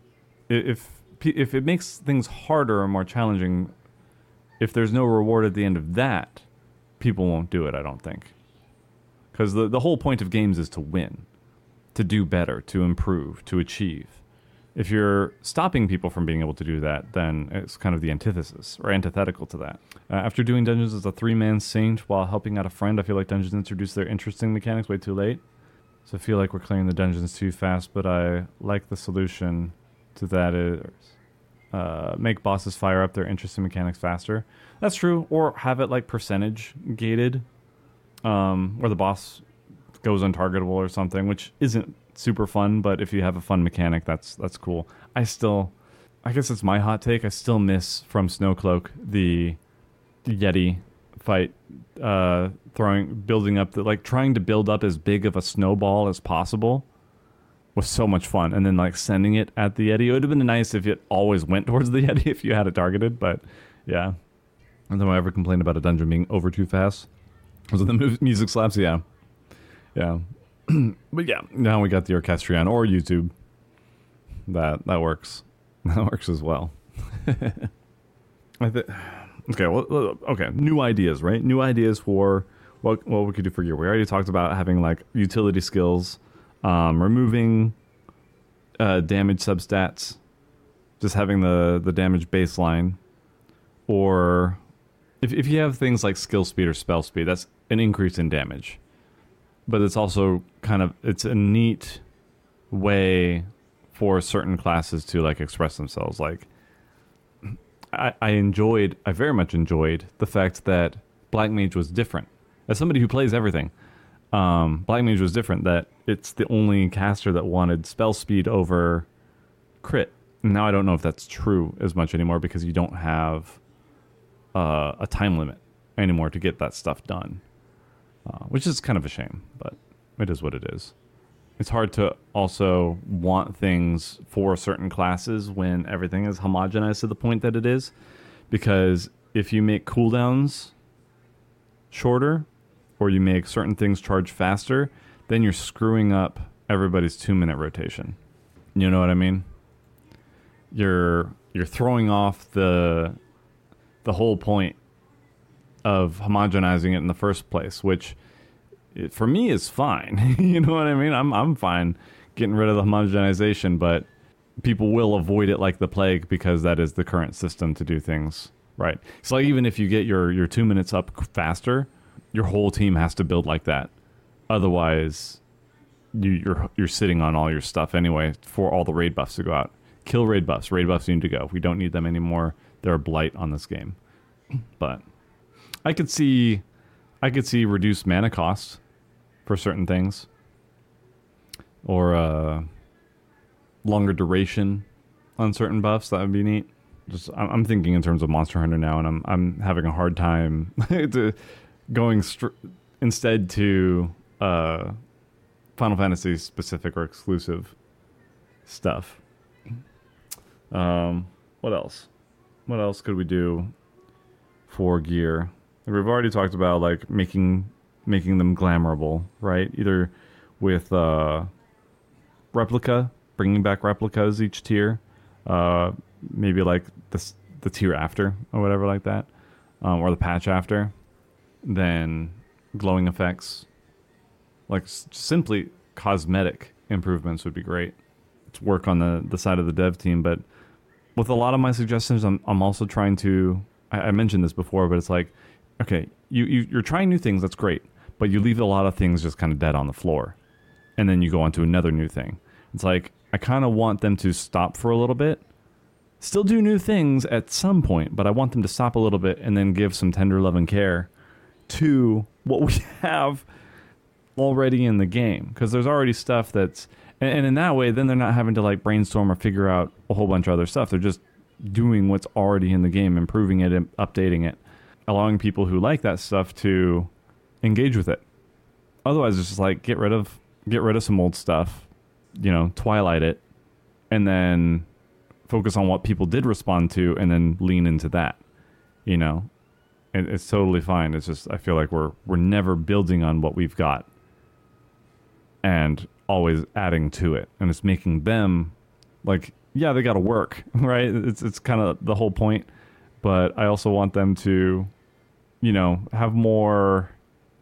if if it makes things harder or more challenging, if there's no reward at the end of that, people won't do it. I don't think, because the the whole point of games is to win. To do better, to improve, to achieve. If you're stopping people from being able to do that, then it's kind of the antithesis, or antithetical to that. Uh, after doing dungeons as a three-man saint while helping out a friend, I feel like dungeons introduce their interesting mechanics way too late. So I feel like we're clearing the dungeons too fast, but I like the solution to that is uh, make bosses fire up their interesting mechanics faster. That's true, or have it like percentage gated, um, where the boss goes untargetable or something, which isn't super fun, but if you have a fun mechanic, that's that's cool. I still, I guess it's my hot take, I still miss from Snowcloak the Yeti fight, uh, throwing, building up, the, like trying to build up as big of a snowball as possible was so much fun. And then like sending it at the Yeti. It would have been nice if it always went towards the Yeti if you had it targeted, but yeah. And then I ever complained about a dungeon being over too fast. Was it the mu- music slaps? Yeah. Yeah. But yeah, now we got the Orchestrion or YouTube. That that works. That works as well. I think. Okay. Well. Okay. New ideas, right? New ideas for what what we could do for gear. We already talked about having like utility skills, um, removing uh, damage substats, just having the the damage baseline, or if if you have things like skill speed or spell speed, that's an increase in damage. But it's also kind of, it's a neat way for certain classes to like express themselves. Like I, I enjoyed, I very much enjoyed the fact that Black Mage was different. As somebody who plays everything, um, Black Mage was different, that it's the only caster that wanted spell speed over crit. Now I don't know if that's true as much anymore because you don't have uh, a time limit anymore to get that stuff done. Uh, which is kind of a shame, but it is what it is. It's hard to also want things for certain classes when everything is homogenized to the point that it is, because if you make cooldowns shorter or you make certain things charge faster, then you're screwing up everybody's two-minute rotation. You know what I mean? You're you're throwing off the the whole point of homogenizing it in the first place, which it, for me is fine. You know what I mean? I'm I'm fine getting rid of the homogenization, but people will avoid it like the plague because that is the current system to do things right. So like even if you get your, your two minutes up faster, your whole team has to build like that. Otherwise, you, you're you're sitting on all your stuff anyway for all the raid buffs to go out. Kill raid buffs. Raid buffs need to go. We don't need them anymore. They're a blight on this game. But I could see, I could see reduced mana costs for certain things, or uh, longer duration on certain buffs. That would be neat. Just I'm, I'm thinking in terms of Monster Hunter now, and I'm I'm having a hard time to going str- instead to uh, Final Fantasy specific or exclusive stuff. Um, what else? What else could we do for gear? We've already talked about like making making them glamourable, right? Either with uh, replica, bringing back replicas each tier, uh, maybe like the the tier after or whatever like that, um, or the patch after. Then glowing effects, like s- simply cosmetic improvements would be great. It's work on the the side of the dev team, but with a lot of my suggestions, I'm I'm also trying to. I, I mentioned this before, but it's like, okay, you, you you're trying new things. That's great, but you leave a lot of things just kind of dead on the floor, and then you go on to another new thing. It's like I kind of want them to stop for a little bit, still do new things at some point, but I want them to stop a little bit and then give some tender love and care to what we have already in the game, because there's already stuff that's. And in that way, then they're not having to like brainstorm or figure out a whole bunch of other stuff. They're just doing what's already in the game, improving it, and updating it, allowing people who like that stuff to engage with it. Otherwise, it's just like get rid of get rid of some old stuff, you know, Twilight it, and then focus on what people did respond to, and then lean into that. You know, and it's totally fine. It's just I feel like we're we're never building on what we've got, and always adding to it, and it's making them like, yeah, they got to work, right? It's it's kind of the whole point, but I also want them to, you know, have more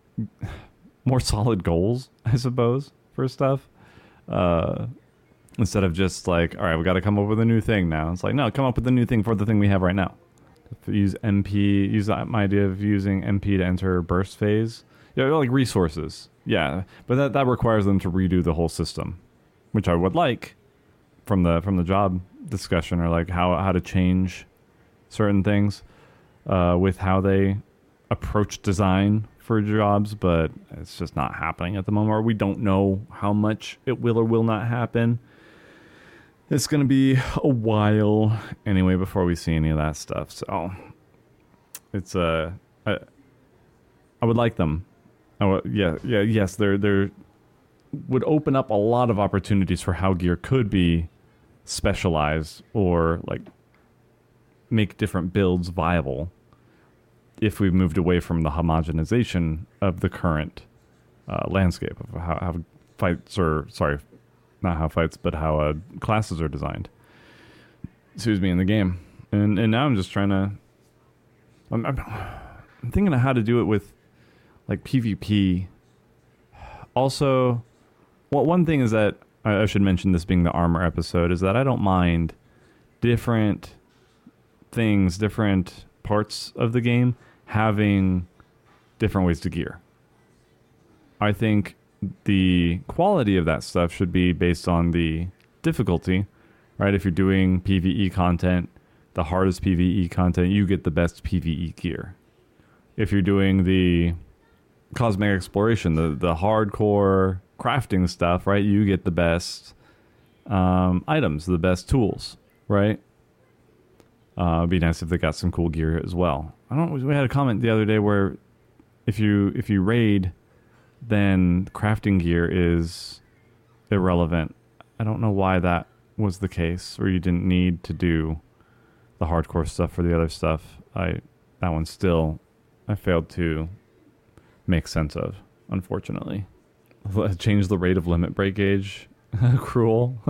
more solid goals, I suppose, for stuff, uh, instead of just like, all right, we got to come up with a new thing now. It's like, no, come up with a new thing for the thing we have right now. Use M P, use my idea of using M P to enter burst phase. Yeah, like resources. Yeah, but that, that requires them to redo the whole system, which I would like from the from the job discussion, or like how how to change certain things uh, with how they approach design for jobs, but it's just not happening at the moment, or we don't know how much it will or will not happen. It's going to be a while anyway before we see any of that stuff. So it's uh, I, I would like them. I would, yeah, yeah, yes, they're they're would open up a lot of opportunities for how gear could be specialized or like make different builds viable if we moved away from the homogenization of the current uh, landscape of how, how fights are, sorry, not how fights, but how uh, classes are designed. Excuse me, in the game. And and now I'm just trying to, I'm, I'm, I'm thinking of how to do it with like PvP. Also, well, one thing is that, I, I should mention this being the armor episode, is that I don't mind different things, different parts of the game having different ways to gear. I think the quality of that stuff should be based on the difficulty, right? If you're doing PvE content, the hardest PvE content, you get the best PvE gear. If you're doing the cosmetic exploration, the, the hardcore crafting stuff, right? You get the best um, items, the best tools, right? Uh, it'd be nice if they got some cool gear as well. I don't. We had a comment the other day where if you if you raid, then crafting gear is irrelevant. I don't know why that was the case, or you didn't need to do the hardcore stuff for the other stuff. I that one still I failed to make sense of, unfortunately. Change the rate of limit break gauge. Cruel.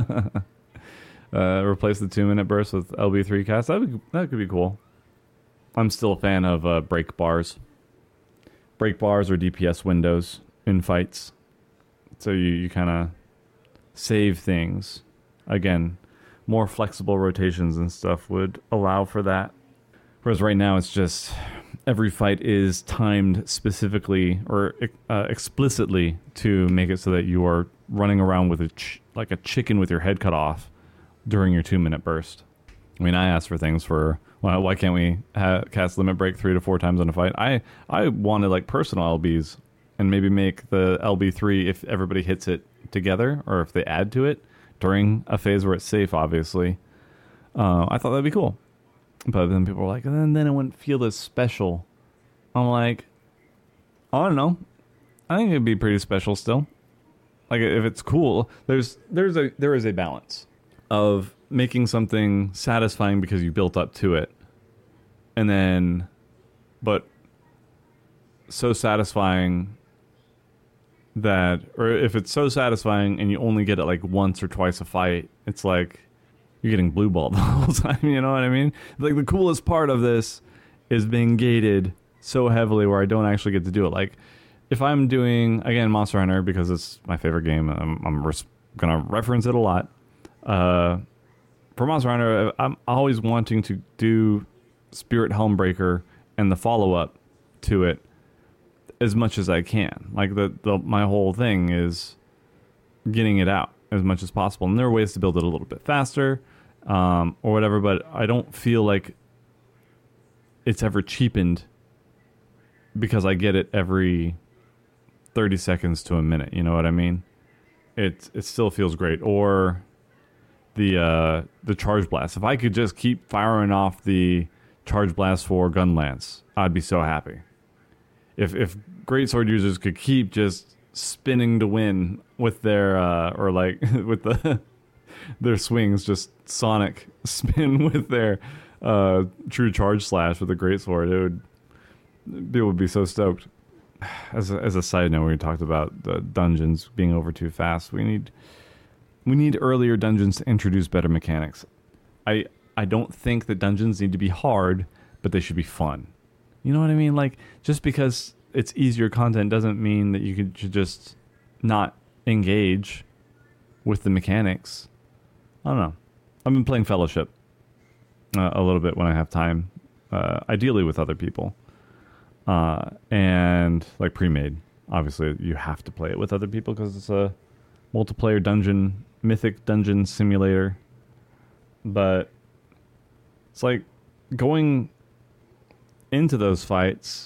uh, replace the two minute burst with L B three cast. That would, that could be cool. I'm still a fan of uh, break bars. Break bars or D P S windows in fights. So you, you kind of save things. Again, more flexible rotations and stuff would allow for that. Whereas right now it's just every fight is timed specifically or uh, explicitly to make it so that you are running around with a ch- like a chicken with your head cut off during your two minute burst. I mean, I asked for things for, well, why can't we ha- cast limit break three to four times in a fight? I, I wanted like personal L Bs and maybe make the L B three if everybody hits it together or if they add to it during a phase where it's safe, obviously. Uh, I thought that'd be cool. But then people were like, and then, then it wouldn't feel as special. I'm like, I don't know. I think it'd be pretty special still. Like if it's cool, there's there's a there is a balance of making something satisfying because you built up to it, and then, but so satisfying that, or if it's so satisfying and you only get it like once or twice a fight, it's like you're getting blue balled the whole time, you know what I mean? Like the coolest part of this is being gated so heavily where I don't actually get to do it. Like if I'm doing, again, Monster Hunter, because it's my favorite game, I'm, I'm res- going to reference it a lot. Uh, for Monster Hunter, I'm always wanting to do Spirit Helmbreaker and the follow-up to it as much as I can. Like the, the my whole thing is getting it out as much as possible. And there are ways to build it a little bit faster um, or whatever, but I don't feel like it's ever cheapened because I get it every thirty seconds to a minute. You know what I mean? It it still feels great. Or the uh, the Charge Blast. If I could just keep firing off the Charge Blast for Gunlance, I'd be so happy. If if Greatsword users could keep just spinning to win with their uh, or like with the their swings, just sonic spin with their uh, true charge slash with the Greatsword, it would people would be so stoked. As a, as a side note, we talked about the dungeons being over too fast. We need we need earlier dungeons to introduce better mechanics. I I don't think that dungeons need to be hard, but they should be fun. You know what I mean? Like just because it's easier content doesn't mean that you could should just not engage with the mechanics. I don't know. I've been playing Fellowship uh, a little bit when I have time, uh, ideally with other people. Uh, and like pre-made, obviously you have to play it with other people because it's a multiplayer dungeon, mythic dungeon simulator. But it's like going into those fights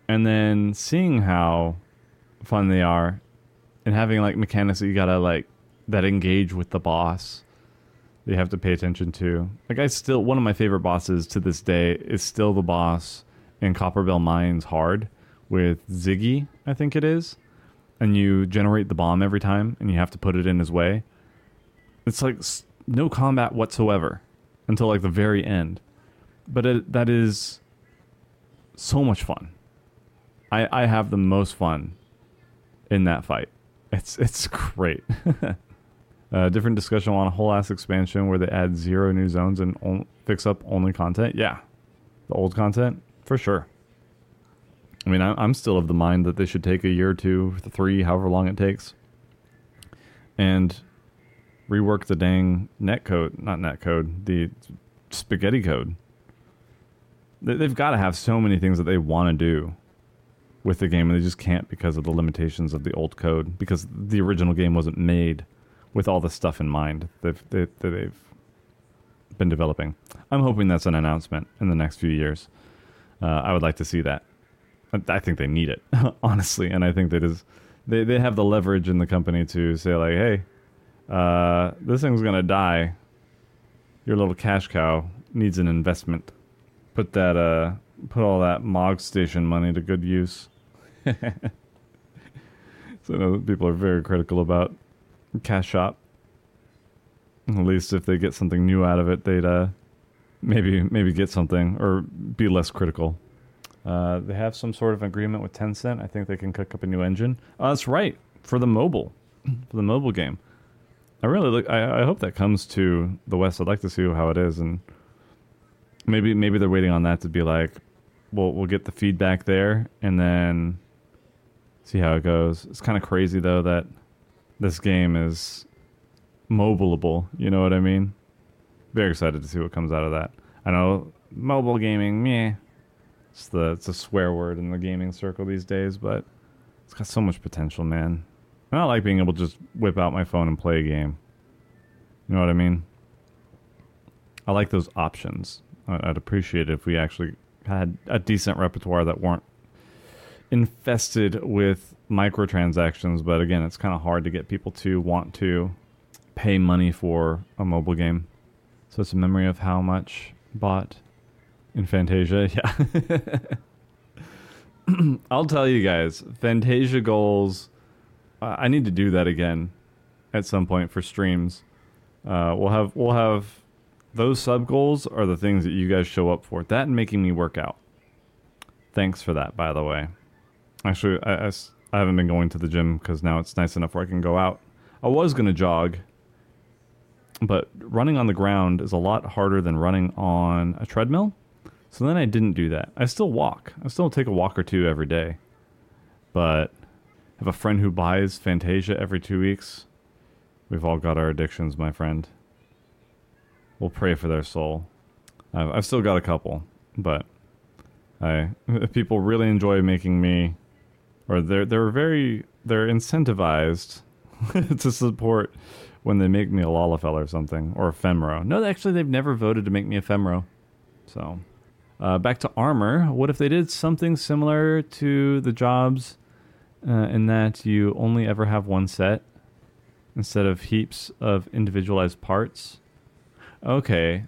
and then seeing how fun they are, and having like mechanics that you gotta like that engage with the boss that you have to pay attention to. Like I still, one of my favorite bosses to this day is still the boss in Copperbell Mines Hard with Ziggy, I think it is. And you generate the bomb every time, and you have to put it in his way. It's like no combat whatsoever until like the very end. But it, that is so much fun. I, I have the most fun in that fight. It's it's great. Uh, different discussion on a whole ass expansion where they add zero new zones and on- fix up only content. Yeah, the old content for sure. I mean, I, I'm still of the mind that they should take a year or two, three, however long it takes, and rework the dang net code, not net code, the spaghetti code. They, they've got to have so many things that they want to do with the game, and they just can't because of the limitations of the old code, because the original game wasn't made with all the stuff in mind that they've, that they've been developing. I'm hoping that's an announcement in the next few years. Uh, I would like to see that. I think they need it, honestly, and I think that is they, they have the leverage in the company to say like, hey, uh, this thing's gonna die. Your little cash cow needs an investment. Put that uh, put all that Mog Station money to good use. So I know that people are very critical about Cash Shop. At least if they get something new out of it, they'd uh, maybe maybe get something or be less critical. Uh, they have some sort of agreement with Tencent. I think they can cook up a new engine. Oh, that's right, for the mobile, for the mobile game. I really look. I, I hope that comes to the West. I'd like to see how it is, and maybe maybe they're waiting on that to be like, we'll we'll get the feedback there and then see how it goes. It's kind of crazy though that this game is mobileable, you know what I mean? Very excited to see what comes out of that. I know mobile gaming, meh. It's the it's a swear word in the gaming circle these days, but it's got so much potential, man. And I like being able to just whip out my phone and play a game. You know what I mean? I like those options. I'd appreciate it if we actually had a decent repertoire that weren't infested with microtransactions, but again, it's kind of hard to get people to want to pay money for a mobile game. So it's a memory of how much bought in Fantasia. Yeah. I'll tell you guys, Fantasia goals, uh, I need to do that again at some point for streams. Uh, we'll have we'll have those sub goals are the things that you guys show up for. That and making me work out. Thanks for that, by the way. Actually, I, I, I haven't been going to the gym because now it's nice enough where I can go out. I was going to jog, but running on the ground is a lot harder than running on a treadmill. So then I didn't do that. I still walk. I still take a walk or two every day. But I have a friend who buys Fantasia every two weeks. We've all got our addictions, my friend. We'll pray for their soul. I've, I've still got a couple, but I people really enjoy making me, or they're they're very they're incentivized to support when they make me a Lalafell or something, or a Femro. No, actually, they've never voted to make me a Femro. So, uh, back to armor. What if they did something similar to the jobs, uh, in that you only ever have one set instead of heaps of individualized parts? Okay.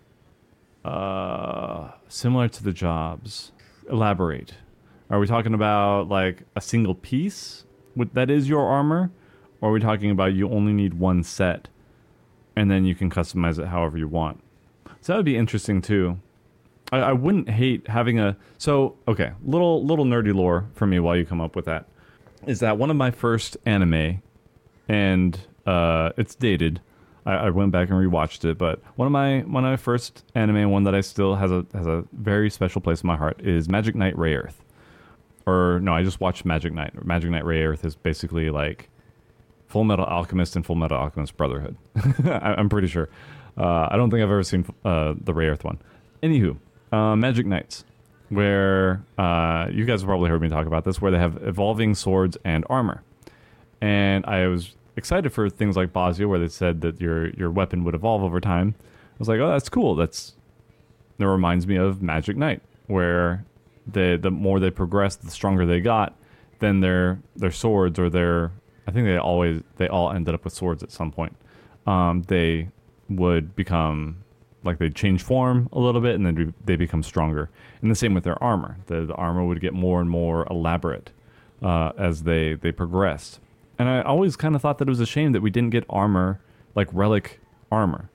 Uh, similar to the jobs. Elaborate. Are we talking about like a single piece with, that is your armor? Or are we talking about you only need one set and then you can customize it however you want? So that would be interesting too. I, I wouldn't hate having a... So, okay, little little nerdy lore for me while you come up with that. Is that one of my first anime, and uh, it's dated. I, I went back and rewatched it, but one of my one of my first anime, one that I still has a has a very special place in my heart, is Magic Knight Rayearth. Or no, I just watched Magic Knight. Magic Knight Rayearth is basically like Full Metal Alchemist and Full Metal Alchemist Brotherhood. I, I'm pretty sure. Uh, I don't think I've ever seen uh, the Rayearth one. Anywho, uh, Magic Knights, where uh, you guys have probably heard me talk about this, where they have evolving swords and armor. And I was excited for things like Bozia, where they said that your your weapon would evolve over time. I was like, oh, that's cool. That's that reminds me of Magic Knight, where the the more they progressed, the stronger they got. Then their their swords or their I think they always they all ended up with swords at some point. Um, they would become like they'd change form a little bit, and then they become stronger. And the same with their armor. The, the armor would get more and more elaborate uh, as they they progressed. And I always kind of thought that it was a shame that we didn't get armor like relic armor.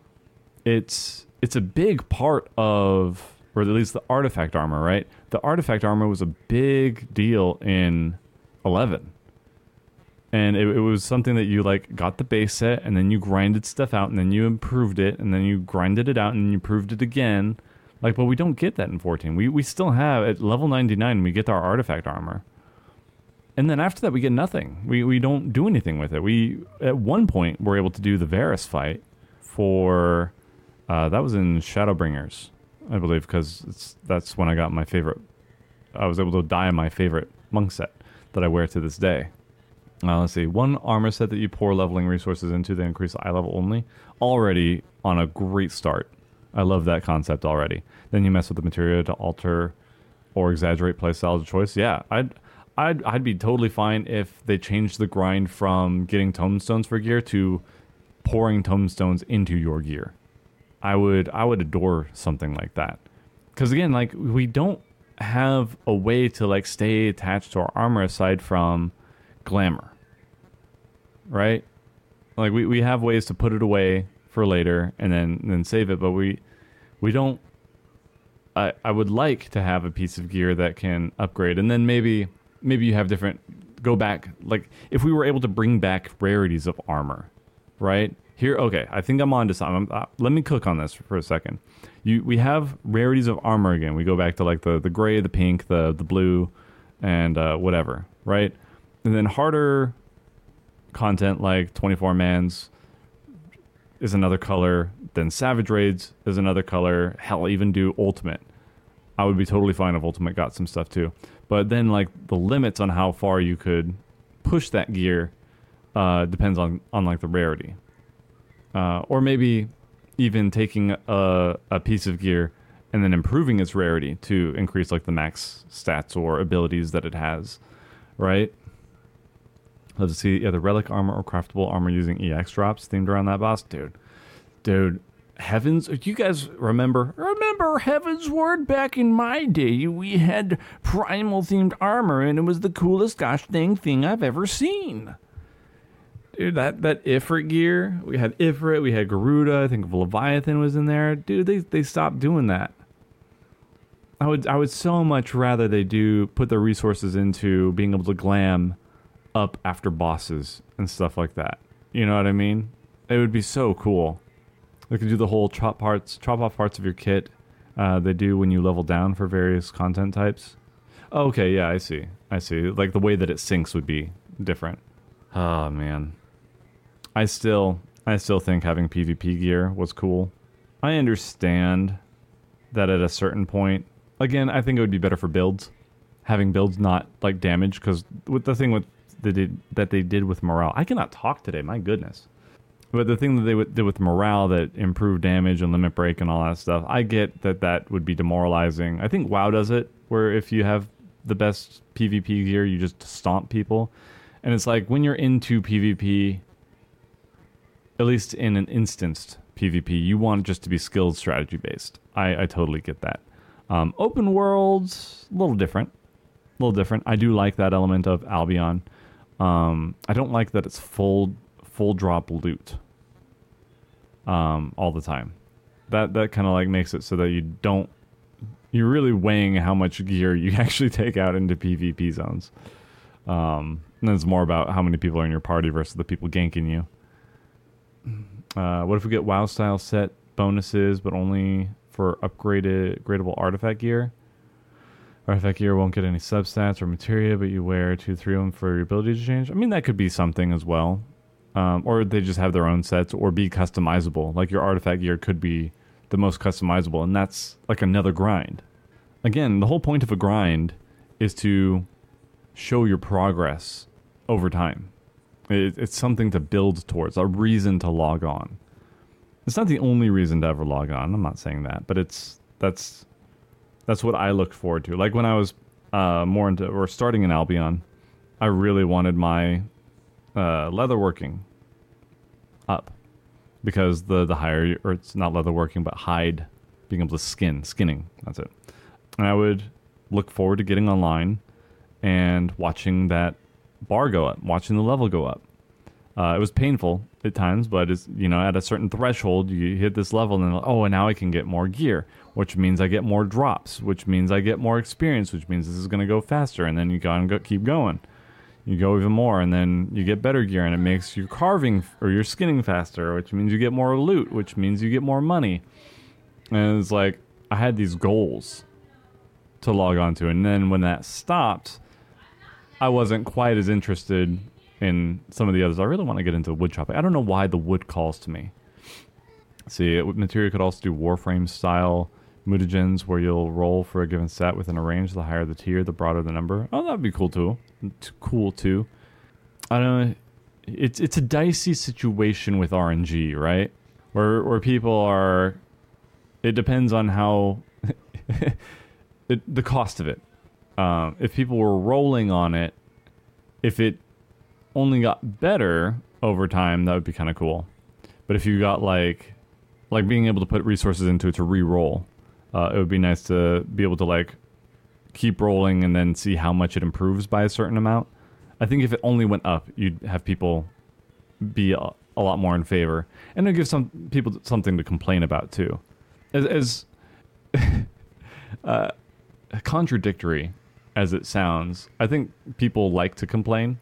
It's it's a big part of, or at least the artifact armor, right? The artifact armor was a big deal in eleven. And it, it was something that you like got the base set, and then you grinded stuff out, and then you improved it, and then you grinded it out, and you improved it again. Like, but we don't get that in fourteen. We we still have, at level ninety-nine, we get our artifact armor. And then after that, we get nothing. We we don't do anything with it. We, at one point, were able to do the Varus fight for, uh, that was in Shadowbringers, I believe, because it's, that's when I got my favorite, I was able to dye my favorite monk set that I wear to this day. Uh, let's see, one armor set that you pour leveling resources into, they increase eye level only. Already on a great start. I love that concept already. Then you mess with the materia to alter or exaggerate playstyle of choice. Yeah, I'd, I'd, I'd be totally fine if they changed the grind from getting tomestones for gear to pouring tomestones into your gear. I would, I would adore something like that. Because again, like, we don't have a way to like stay attached to our armor aside from glamour, right? Like we, we have ways to put it away for later and then and then save it, but we we don't. I I would like to have a piece of gear that can upgrade, and then maybe maybe you have different. Go back, like if we were able to bring back rarities of armor, right? Here, okay, I think I'm on to something. Uh, let me cook on this for a second. You we have rarities of armor again. We go back to like the the gray, the pink, the the blue, and uh, whatever, right? And then harder content like twenty-four mans is another color. Then Savage Raids is another color. Hell, even do Ultimate. I would be totally fine if Ultimate got some stuff too. But then like the limits on how far you could push that gear uh, depends on, on like the rarity. Uh, or maybe even taking a, a piece of gear and then improving its rarity to increase like the max stats or abilities that it has, right? Let's see, yeah, the relic armor or craftable armor using E X drops themed around that boss. Dude, dude, Heavens, you guys remember, remember Heaven's Word back in my day, we had primal themed armor and it was the coolest gosh dang thing I've ever seen. Dude, that, that Ifrit gear, we had Ifrit, we had Garuda, I think Leviathan was in there. Dude, they, they stopped doing that. I would, I would so much rather they do put their resources into being able to glam up after bosses and stuff like that. You know what I mean? It would be so cool. They could do the whole chop parts, chop off parts of your kit. Uh, they do when you level down for various content types. Oh, okay, yeah, I see. I see. Like the way that it syncs would be different. Oh man, I still, I still think having PvP gear was cool. I understand that at a certain point, again, I think it would be better for builds, having builds not like damage, because with the thing with they did that they did with morale. I cannot talk today, my goodness. But the thing that they w- did with morale that improved damage and limit break and all that stuff, I get that that would be demoralizing. I think WoW does it, where if you have the best PvP gear, you just stomp people. And it's like when you're into PvP, at least in an instanced PvP, you want it just to be skilled strategy based. I, I totally get that. Um, open worlds, a little different. A little different. I do like that element of Albion. Um, I don't like that it's full full drop loot um, all the time. That that kind of like makes it so that you don't, you're really weighing how much gear you actually take out into PvP zones. Um, and then it's more about how many people are in your party versus the people ganking you. Uh, what if we get WoW style set bonuses, but only for upgraded gradable artifact gear? Artifact gear won't get any substats or materia, but you wear two, three of them for your ability to change. I mean, that could be something as well. Um, or they just have their own sets or be customizable. Like your artifact gear could be the most customizable, and that's like another grind. Again, the whole point of a grind is to show your progress over time. It, it's something to build towards, a reason to log on. It's not the only reason to ever log on. I'm not saying that, but it's that's That's what I looked forward to. Like when I was uh, more into or starting in Albion, I really wanted my uh, leatherworking up because the the higher, or it's not leatherworking, but hide, being able to skin, skinning. That's it. And I would look forward to getting online and watching that bar go up, watching the level go up. Uh, it was painful at times, but it's, you know, at a certain threshold, you hit this level and then, oh, and now I can get more gear, which means I get more drops, which means I get more experience, which means this is going to go faster. And then you go and go, keep going. You go even more, and then you get better gear, and it makes your carving or your skinning faster, which means you get more loot, which means you get more money. And it's like, I had these goals to log on to, and then when that stopped, I wasn't quite as interested in some of the others. I really want to get into wood chopping. I don't know why the wood calls to me. See, it, Materia could also do Warframe style mutagens where you'll roll for a given set within a range. The higher the tier, the broader the number. Oh, that'd be cool too. T- cool too. I don't know. It's it's a dicey situation with R N G, right? Where where people are. It depends on how it, the cost of it. Um, if people were rolling on it, if it only got better over time, that would be kind of cool. But if you got like like being able to put resources into it to re-roll, uh, it would be nice to be able to like keep rolling and then see how much it improves by a certain amount. I think if it only went up, you'd have people be a, a lot more in favor, and it'd give some people something to complain about too. As, as uh, contradictory as it sounds, I think people like to complain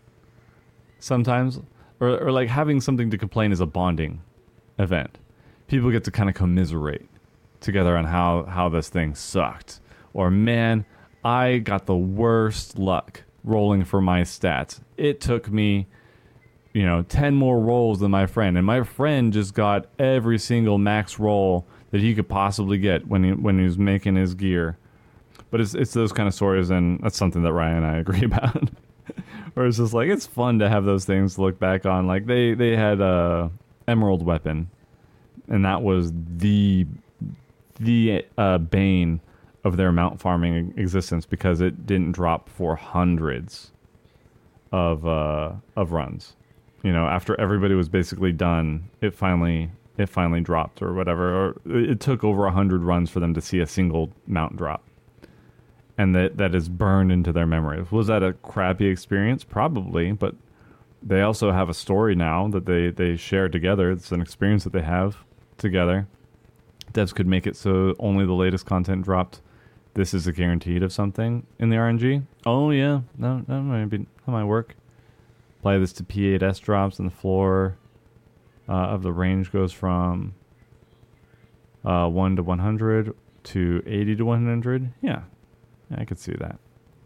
sometimes, or, or like having something to complain is a bonding event. People get to kind of commiserate together on how, how this thing sucked. Or, man, I got the worst luck rolling for my stats. It took me, you know, ten more rolls than my friend. And my friend just got every single max roll that he could possibly get when he, when he was making his gear. But it's it's those kind of stories, and that's something that Ryan and I agree about. Or it's just like, it's fun to have those things to look back on. Like, they, they had a Emerald weapon, and that was the the uh, bane of their mount farming existence, because it didn't drop for hundreds of uh, of runs. You know, after everybody was basically done, it finally it finally dropped or whatever. Or it took over a hundred runs for them to see a single mount drop, and that that is burned into their memory. Was that a crappy experience? Probably, but they also have a story now that they they share together. It's an experience that they have together. Devs could make it so only the latest content dropped. This is a guaranteed of something in the R N G. Oh yeah, no, that might be that might work. Apply this to P eight S drops, and the floor uh, of the range goes from uh, one to one hundred to eighty to one hundred. Yeah, yeah, I could see that.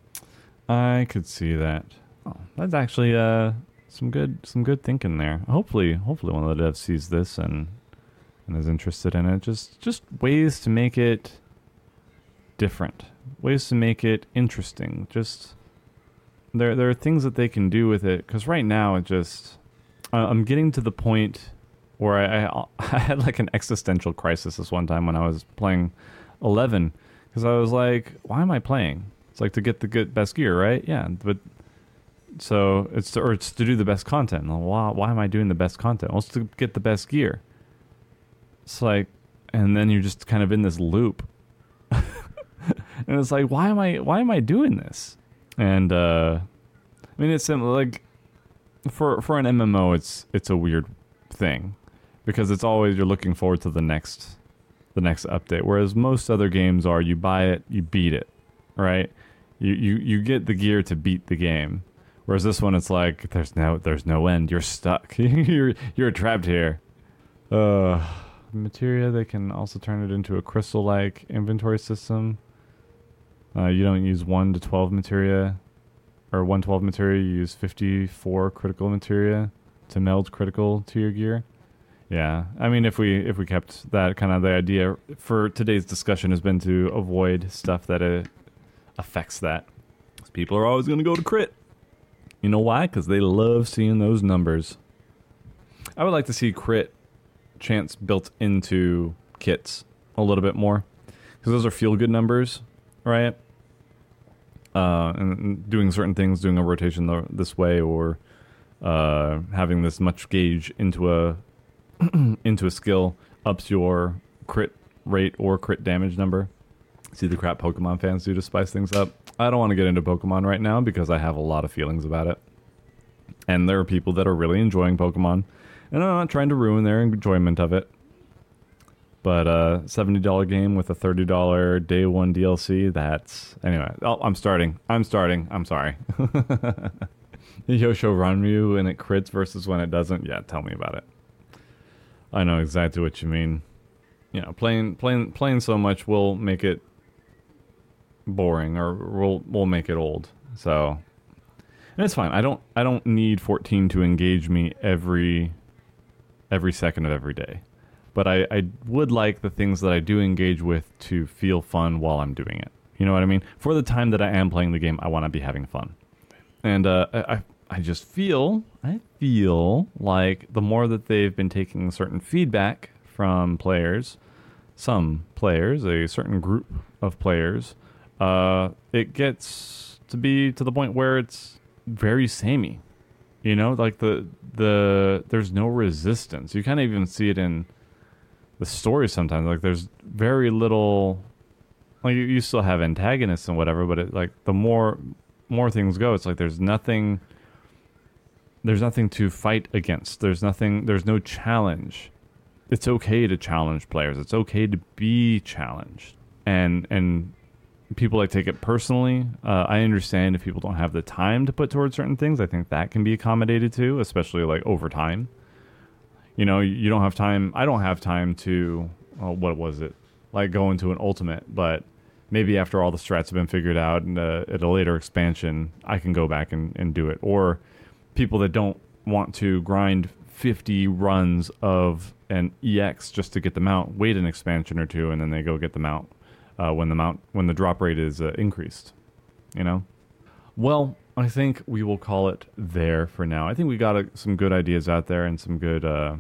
I could see that. Oh, that's actually uh, some good some good thinking there. Hopefully, hopefully one of the devs sees this and and is interested in it. Just just ways to make it different, ways to make it interesting. Just there there are things that they can do with it, because right now it just uh, I'm getting to the point where I, I I had like an existential crisis this one time when I was playing eleven, because I was like, why am I playing? It's like to get the good best gear, right? Yeah, but so it's to, or it's to do the best content. Like, why why am I doing the best content? Well, it's to get the best gear. It's like, and then you're just kind of in this loop. And it's like, why am I why am I doing this? And uh, I mean, it's like for for an M M O, it's it's a weird thing, because it's always you're looking forward to the next the next update. Whereas most other games are, you buy it, you beat it, right? You you you get the gear to beat the game. Whereas this one, it's like there's no there's no end. You're stuck. you're you're trapped here. Uh, materia. They can also turn it into a crystal-like inventory system. Uh, you don't use one to twelve materia, or one twelve materia. You use fifty-four critical materia to meld critical to your gear. Yeah, I mean, if we if we kept that kind of the idea for today's discussion has been to avoid stuff that uh, affects that. People are always going to go to crit. You know why? Because they love seeing those numbers. I would like to see crit chance built into kits a little bit more. because those are feel good numbers, right? Uh, and, and doing certain things, doing a rotation the, this way, or uh, having this much gauge into a into a skill ups your crit rate or crit damage number. See the crap Pokemon fans do to spice things up. I don't want to get into Pokemon right now because I have a lot of feelings about it. And there are people that are really enjoying Pokemon, and I'm not trying to ruin their enjoyment of it. But a uh, seventy dollar game with a thirty dollar day one D L C, that's... Anyway, oh, I'm starting. I'm starting. I'm sorry. Yosho Ranryu and it crits versus when it doesn't. Yeah, tell me about it. I know exactly what you mean. You know, playing playing playing so much will make it boring, or will will make it old. So, and it's fine. I don't I don't need fourteen to engage me every every second of every day. But I, I would like the things that I do engage with to feel fun while I'm doing it. You know what I mean? For the time that I am playing the game, I want to be having fun. And uh, I I just feel I feel like the more that they've been taking certain feedback from players, some players, a certain group of players, uh, it gets to be to the point where it's very samey. You know, like the the there's no resistance. You kind of even see it in the story sometimes. Like there's very little, like you, you still have antagonists and whatever, but it, like the more more things go, it's like there's nothing there's nothing to fight against. There's nothing there's no challenge. It's okay to challenge players. It's okay to be challenged. And and people like take it personally. Uh, I understand if people don't have the time to put towards certain things. I think that can be accommodated too, especially like over time. You know, you don't have time. I don't have time to, oh, what was it? Like go into an ultimate, but maybe after all the strats have been figured out and uh, at a later expansion, I can go back and, and do it. Or people that don't want to grind fifty runs of an E X just to get the mount, wait an expansion or two, and then they go get the mount uh, when the mount when the drop rate is uh, increased. You know? Well, I think we will call it there for now. I think we got a, some good ideas out there and some good, uh,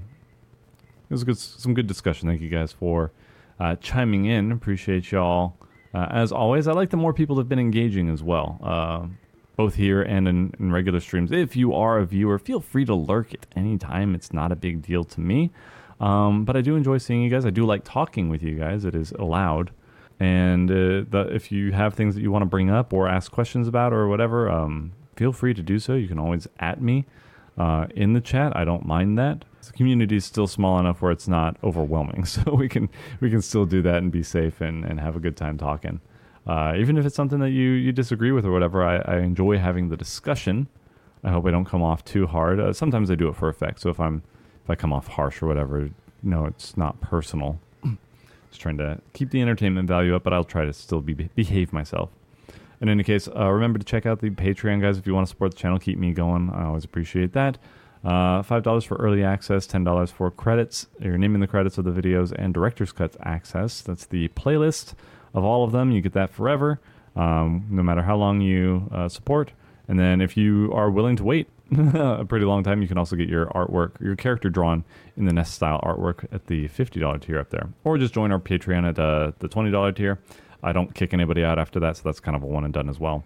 it was a good, some good discussion. Thank you guys for uh, chiming in. Appreciate y'all. Uh, as always, I like the more people have been engaging as well, uh, both here and in, in regular streams. If you are a viewer, feel free to lurk at any time. It's not a big deal to me, um, but I do enjoy seeing you guys. I do like talking with you guys. It is allowed. And uh, the, if you have things that you want to bring up or ask questions about or whatever, um, feel free to do so. You can always at me uh, in the chat. I don't mind that. The community is still small enough where it's not overwhelming, so we can we can still do that and be safe and, and have a good time talking. Uh, even if it's something that you, you disagree with or whatever, I, I enjoy having the discussion. I hope I don't come off too hard. Uh, sometimes I do it for effect, so if I'm if I come off harsh or whatever, no, it's not personal. Just trying to keep the entertainment value up, but I'll try to still be behave myself. In any case, uh, remember to check out the Patreon, guys, if you want to support the channel. Keep me going. I always appreciate that. Uh, five dollars for early access, ten dollars for credits. You're naming the credits of the videos and director's cuts access. That's the playlist of all of them. You get that forever, um, no matter how long you uh, support. And then if you are willing to wait a pretty long time, you can also get your artwork, your character drawn in the Nest style artwork at the fifty dollar tier up there. Or just join our Patreon at uh, the twenty dollar tier. I don't kick anybody out after that, so that's kind of a one and done as well.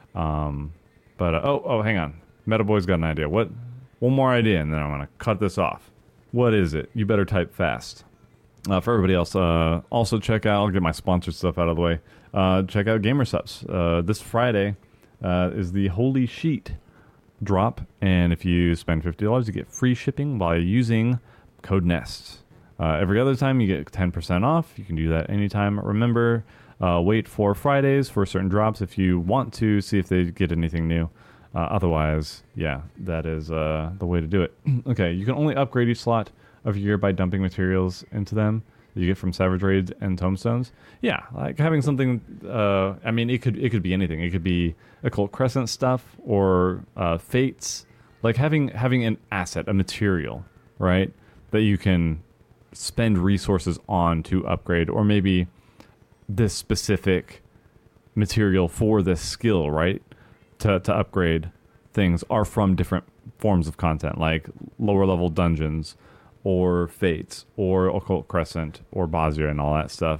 Um, but, uh, oh, oh, hang on. Metaboy's got an idea. What? One more idea, and then I'm going to cut this off. What is it? You better type fast. Uh, for everybody else, uh, also check out, I'll get my sponsored stuff out of the way. Uh, check out GamerSupps. Uh, this Friday uh, is the Holy Sheet drop, and if you spend fifty dollars, you get free shipping by using code NEST. Uh, every other time, you get ten percent off. You can do that anytime. Remember, uh, wait for Fridays for certain drops if you want to see if they get anything new. Uh, otherwise, yeah, that is uh, the way to do it. Okay, you can only upgrade each slot of your gear by dumping materials into them that you get from Savage Raids and Tomestones. Yeah, like having something, uh, I mean, it could it could be anything. It could be Occult Crescent stuff or uh, Fates. Like having having an asset, a material, right, that you can spend resources on to upgrade, or maybe this specific material for this skill, right, to, to upgrade things are from different forms of content, like lower level dungeons or Fates or Occult Crescent or Bazir and all that stuff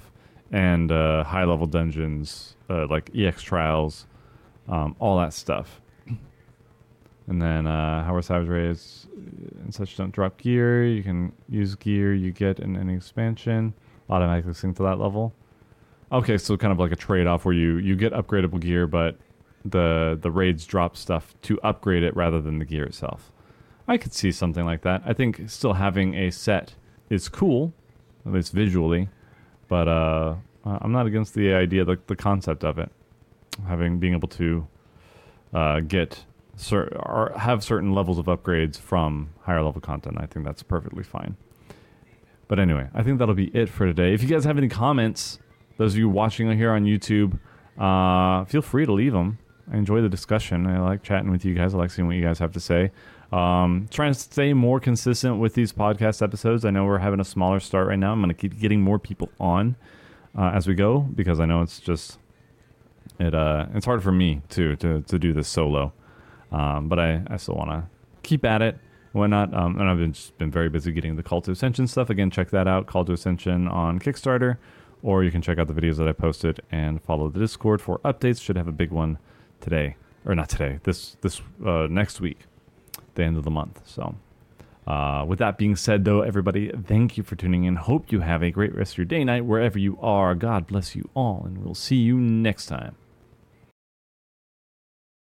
and uh, high level dungeons uh, like E X trials, um, all that stuff. And then uh, Howard Savage Rays and such don't drop gear. You can use gear you get in any expansion, automatically sync to that level. Okay, so kind of like a trade-off where you, you get upgradable gear, but the the raids drop stuff to upgrade it rather than the gear itself. I could see something like that. I think still having a set is cool, at least visually, but uh, I'm not against the idea, the, the concept of it. Having, being able to uh, get, cer- or have certain levels of upgrades from higher level content. I think that's perfectly fine. But anyway, I think that'll be it for today. If you guys have any comments, those of you watching here on YouTube, uh, feel free to leave them. I enjoy the discussion. I like chatting with you guys. I like seeing what you guys have to say. Um, trying to stay more consistent with these podcast episodes. I know we're having a smaller start right now. I'm going to keep getting more people on uh, as we go, because I know it's just it. Uh, it's hard for me too to to do this solo, um, but I, I still want to keep at it. Why not? Um, and I've been just been very busy getting the Call to Ascension stuff. Again, check that out. Call to Ascension on Kickstarter. Or you can check out the videos that I posted and follow the Discord for updates. Should have a big one today. Or not today. This this uh, next week. The end of the month. So uh, with that being said, though, everybody, thank you for tuning in. Hope you have a great rest of your day, night, wherever you are. God bless you all. And we'll see you next time.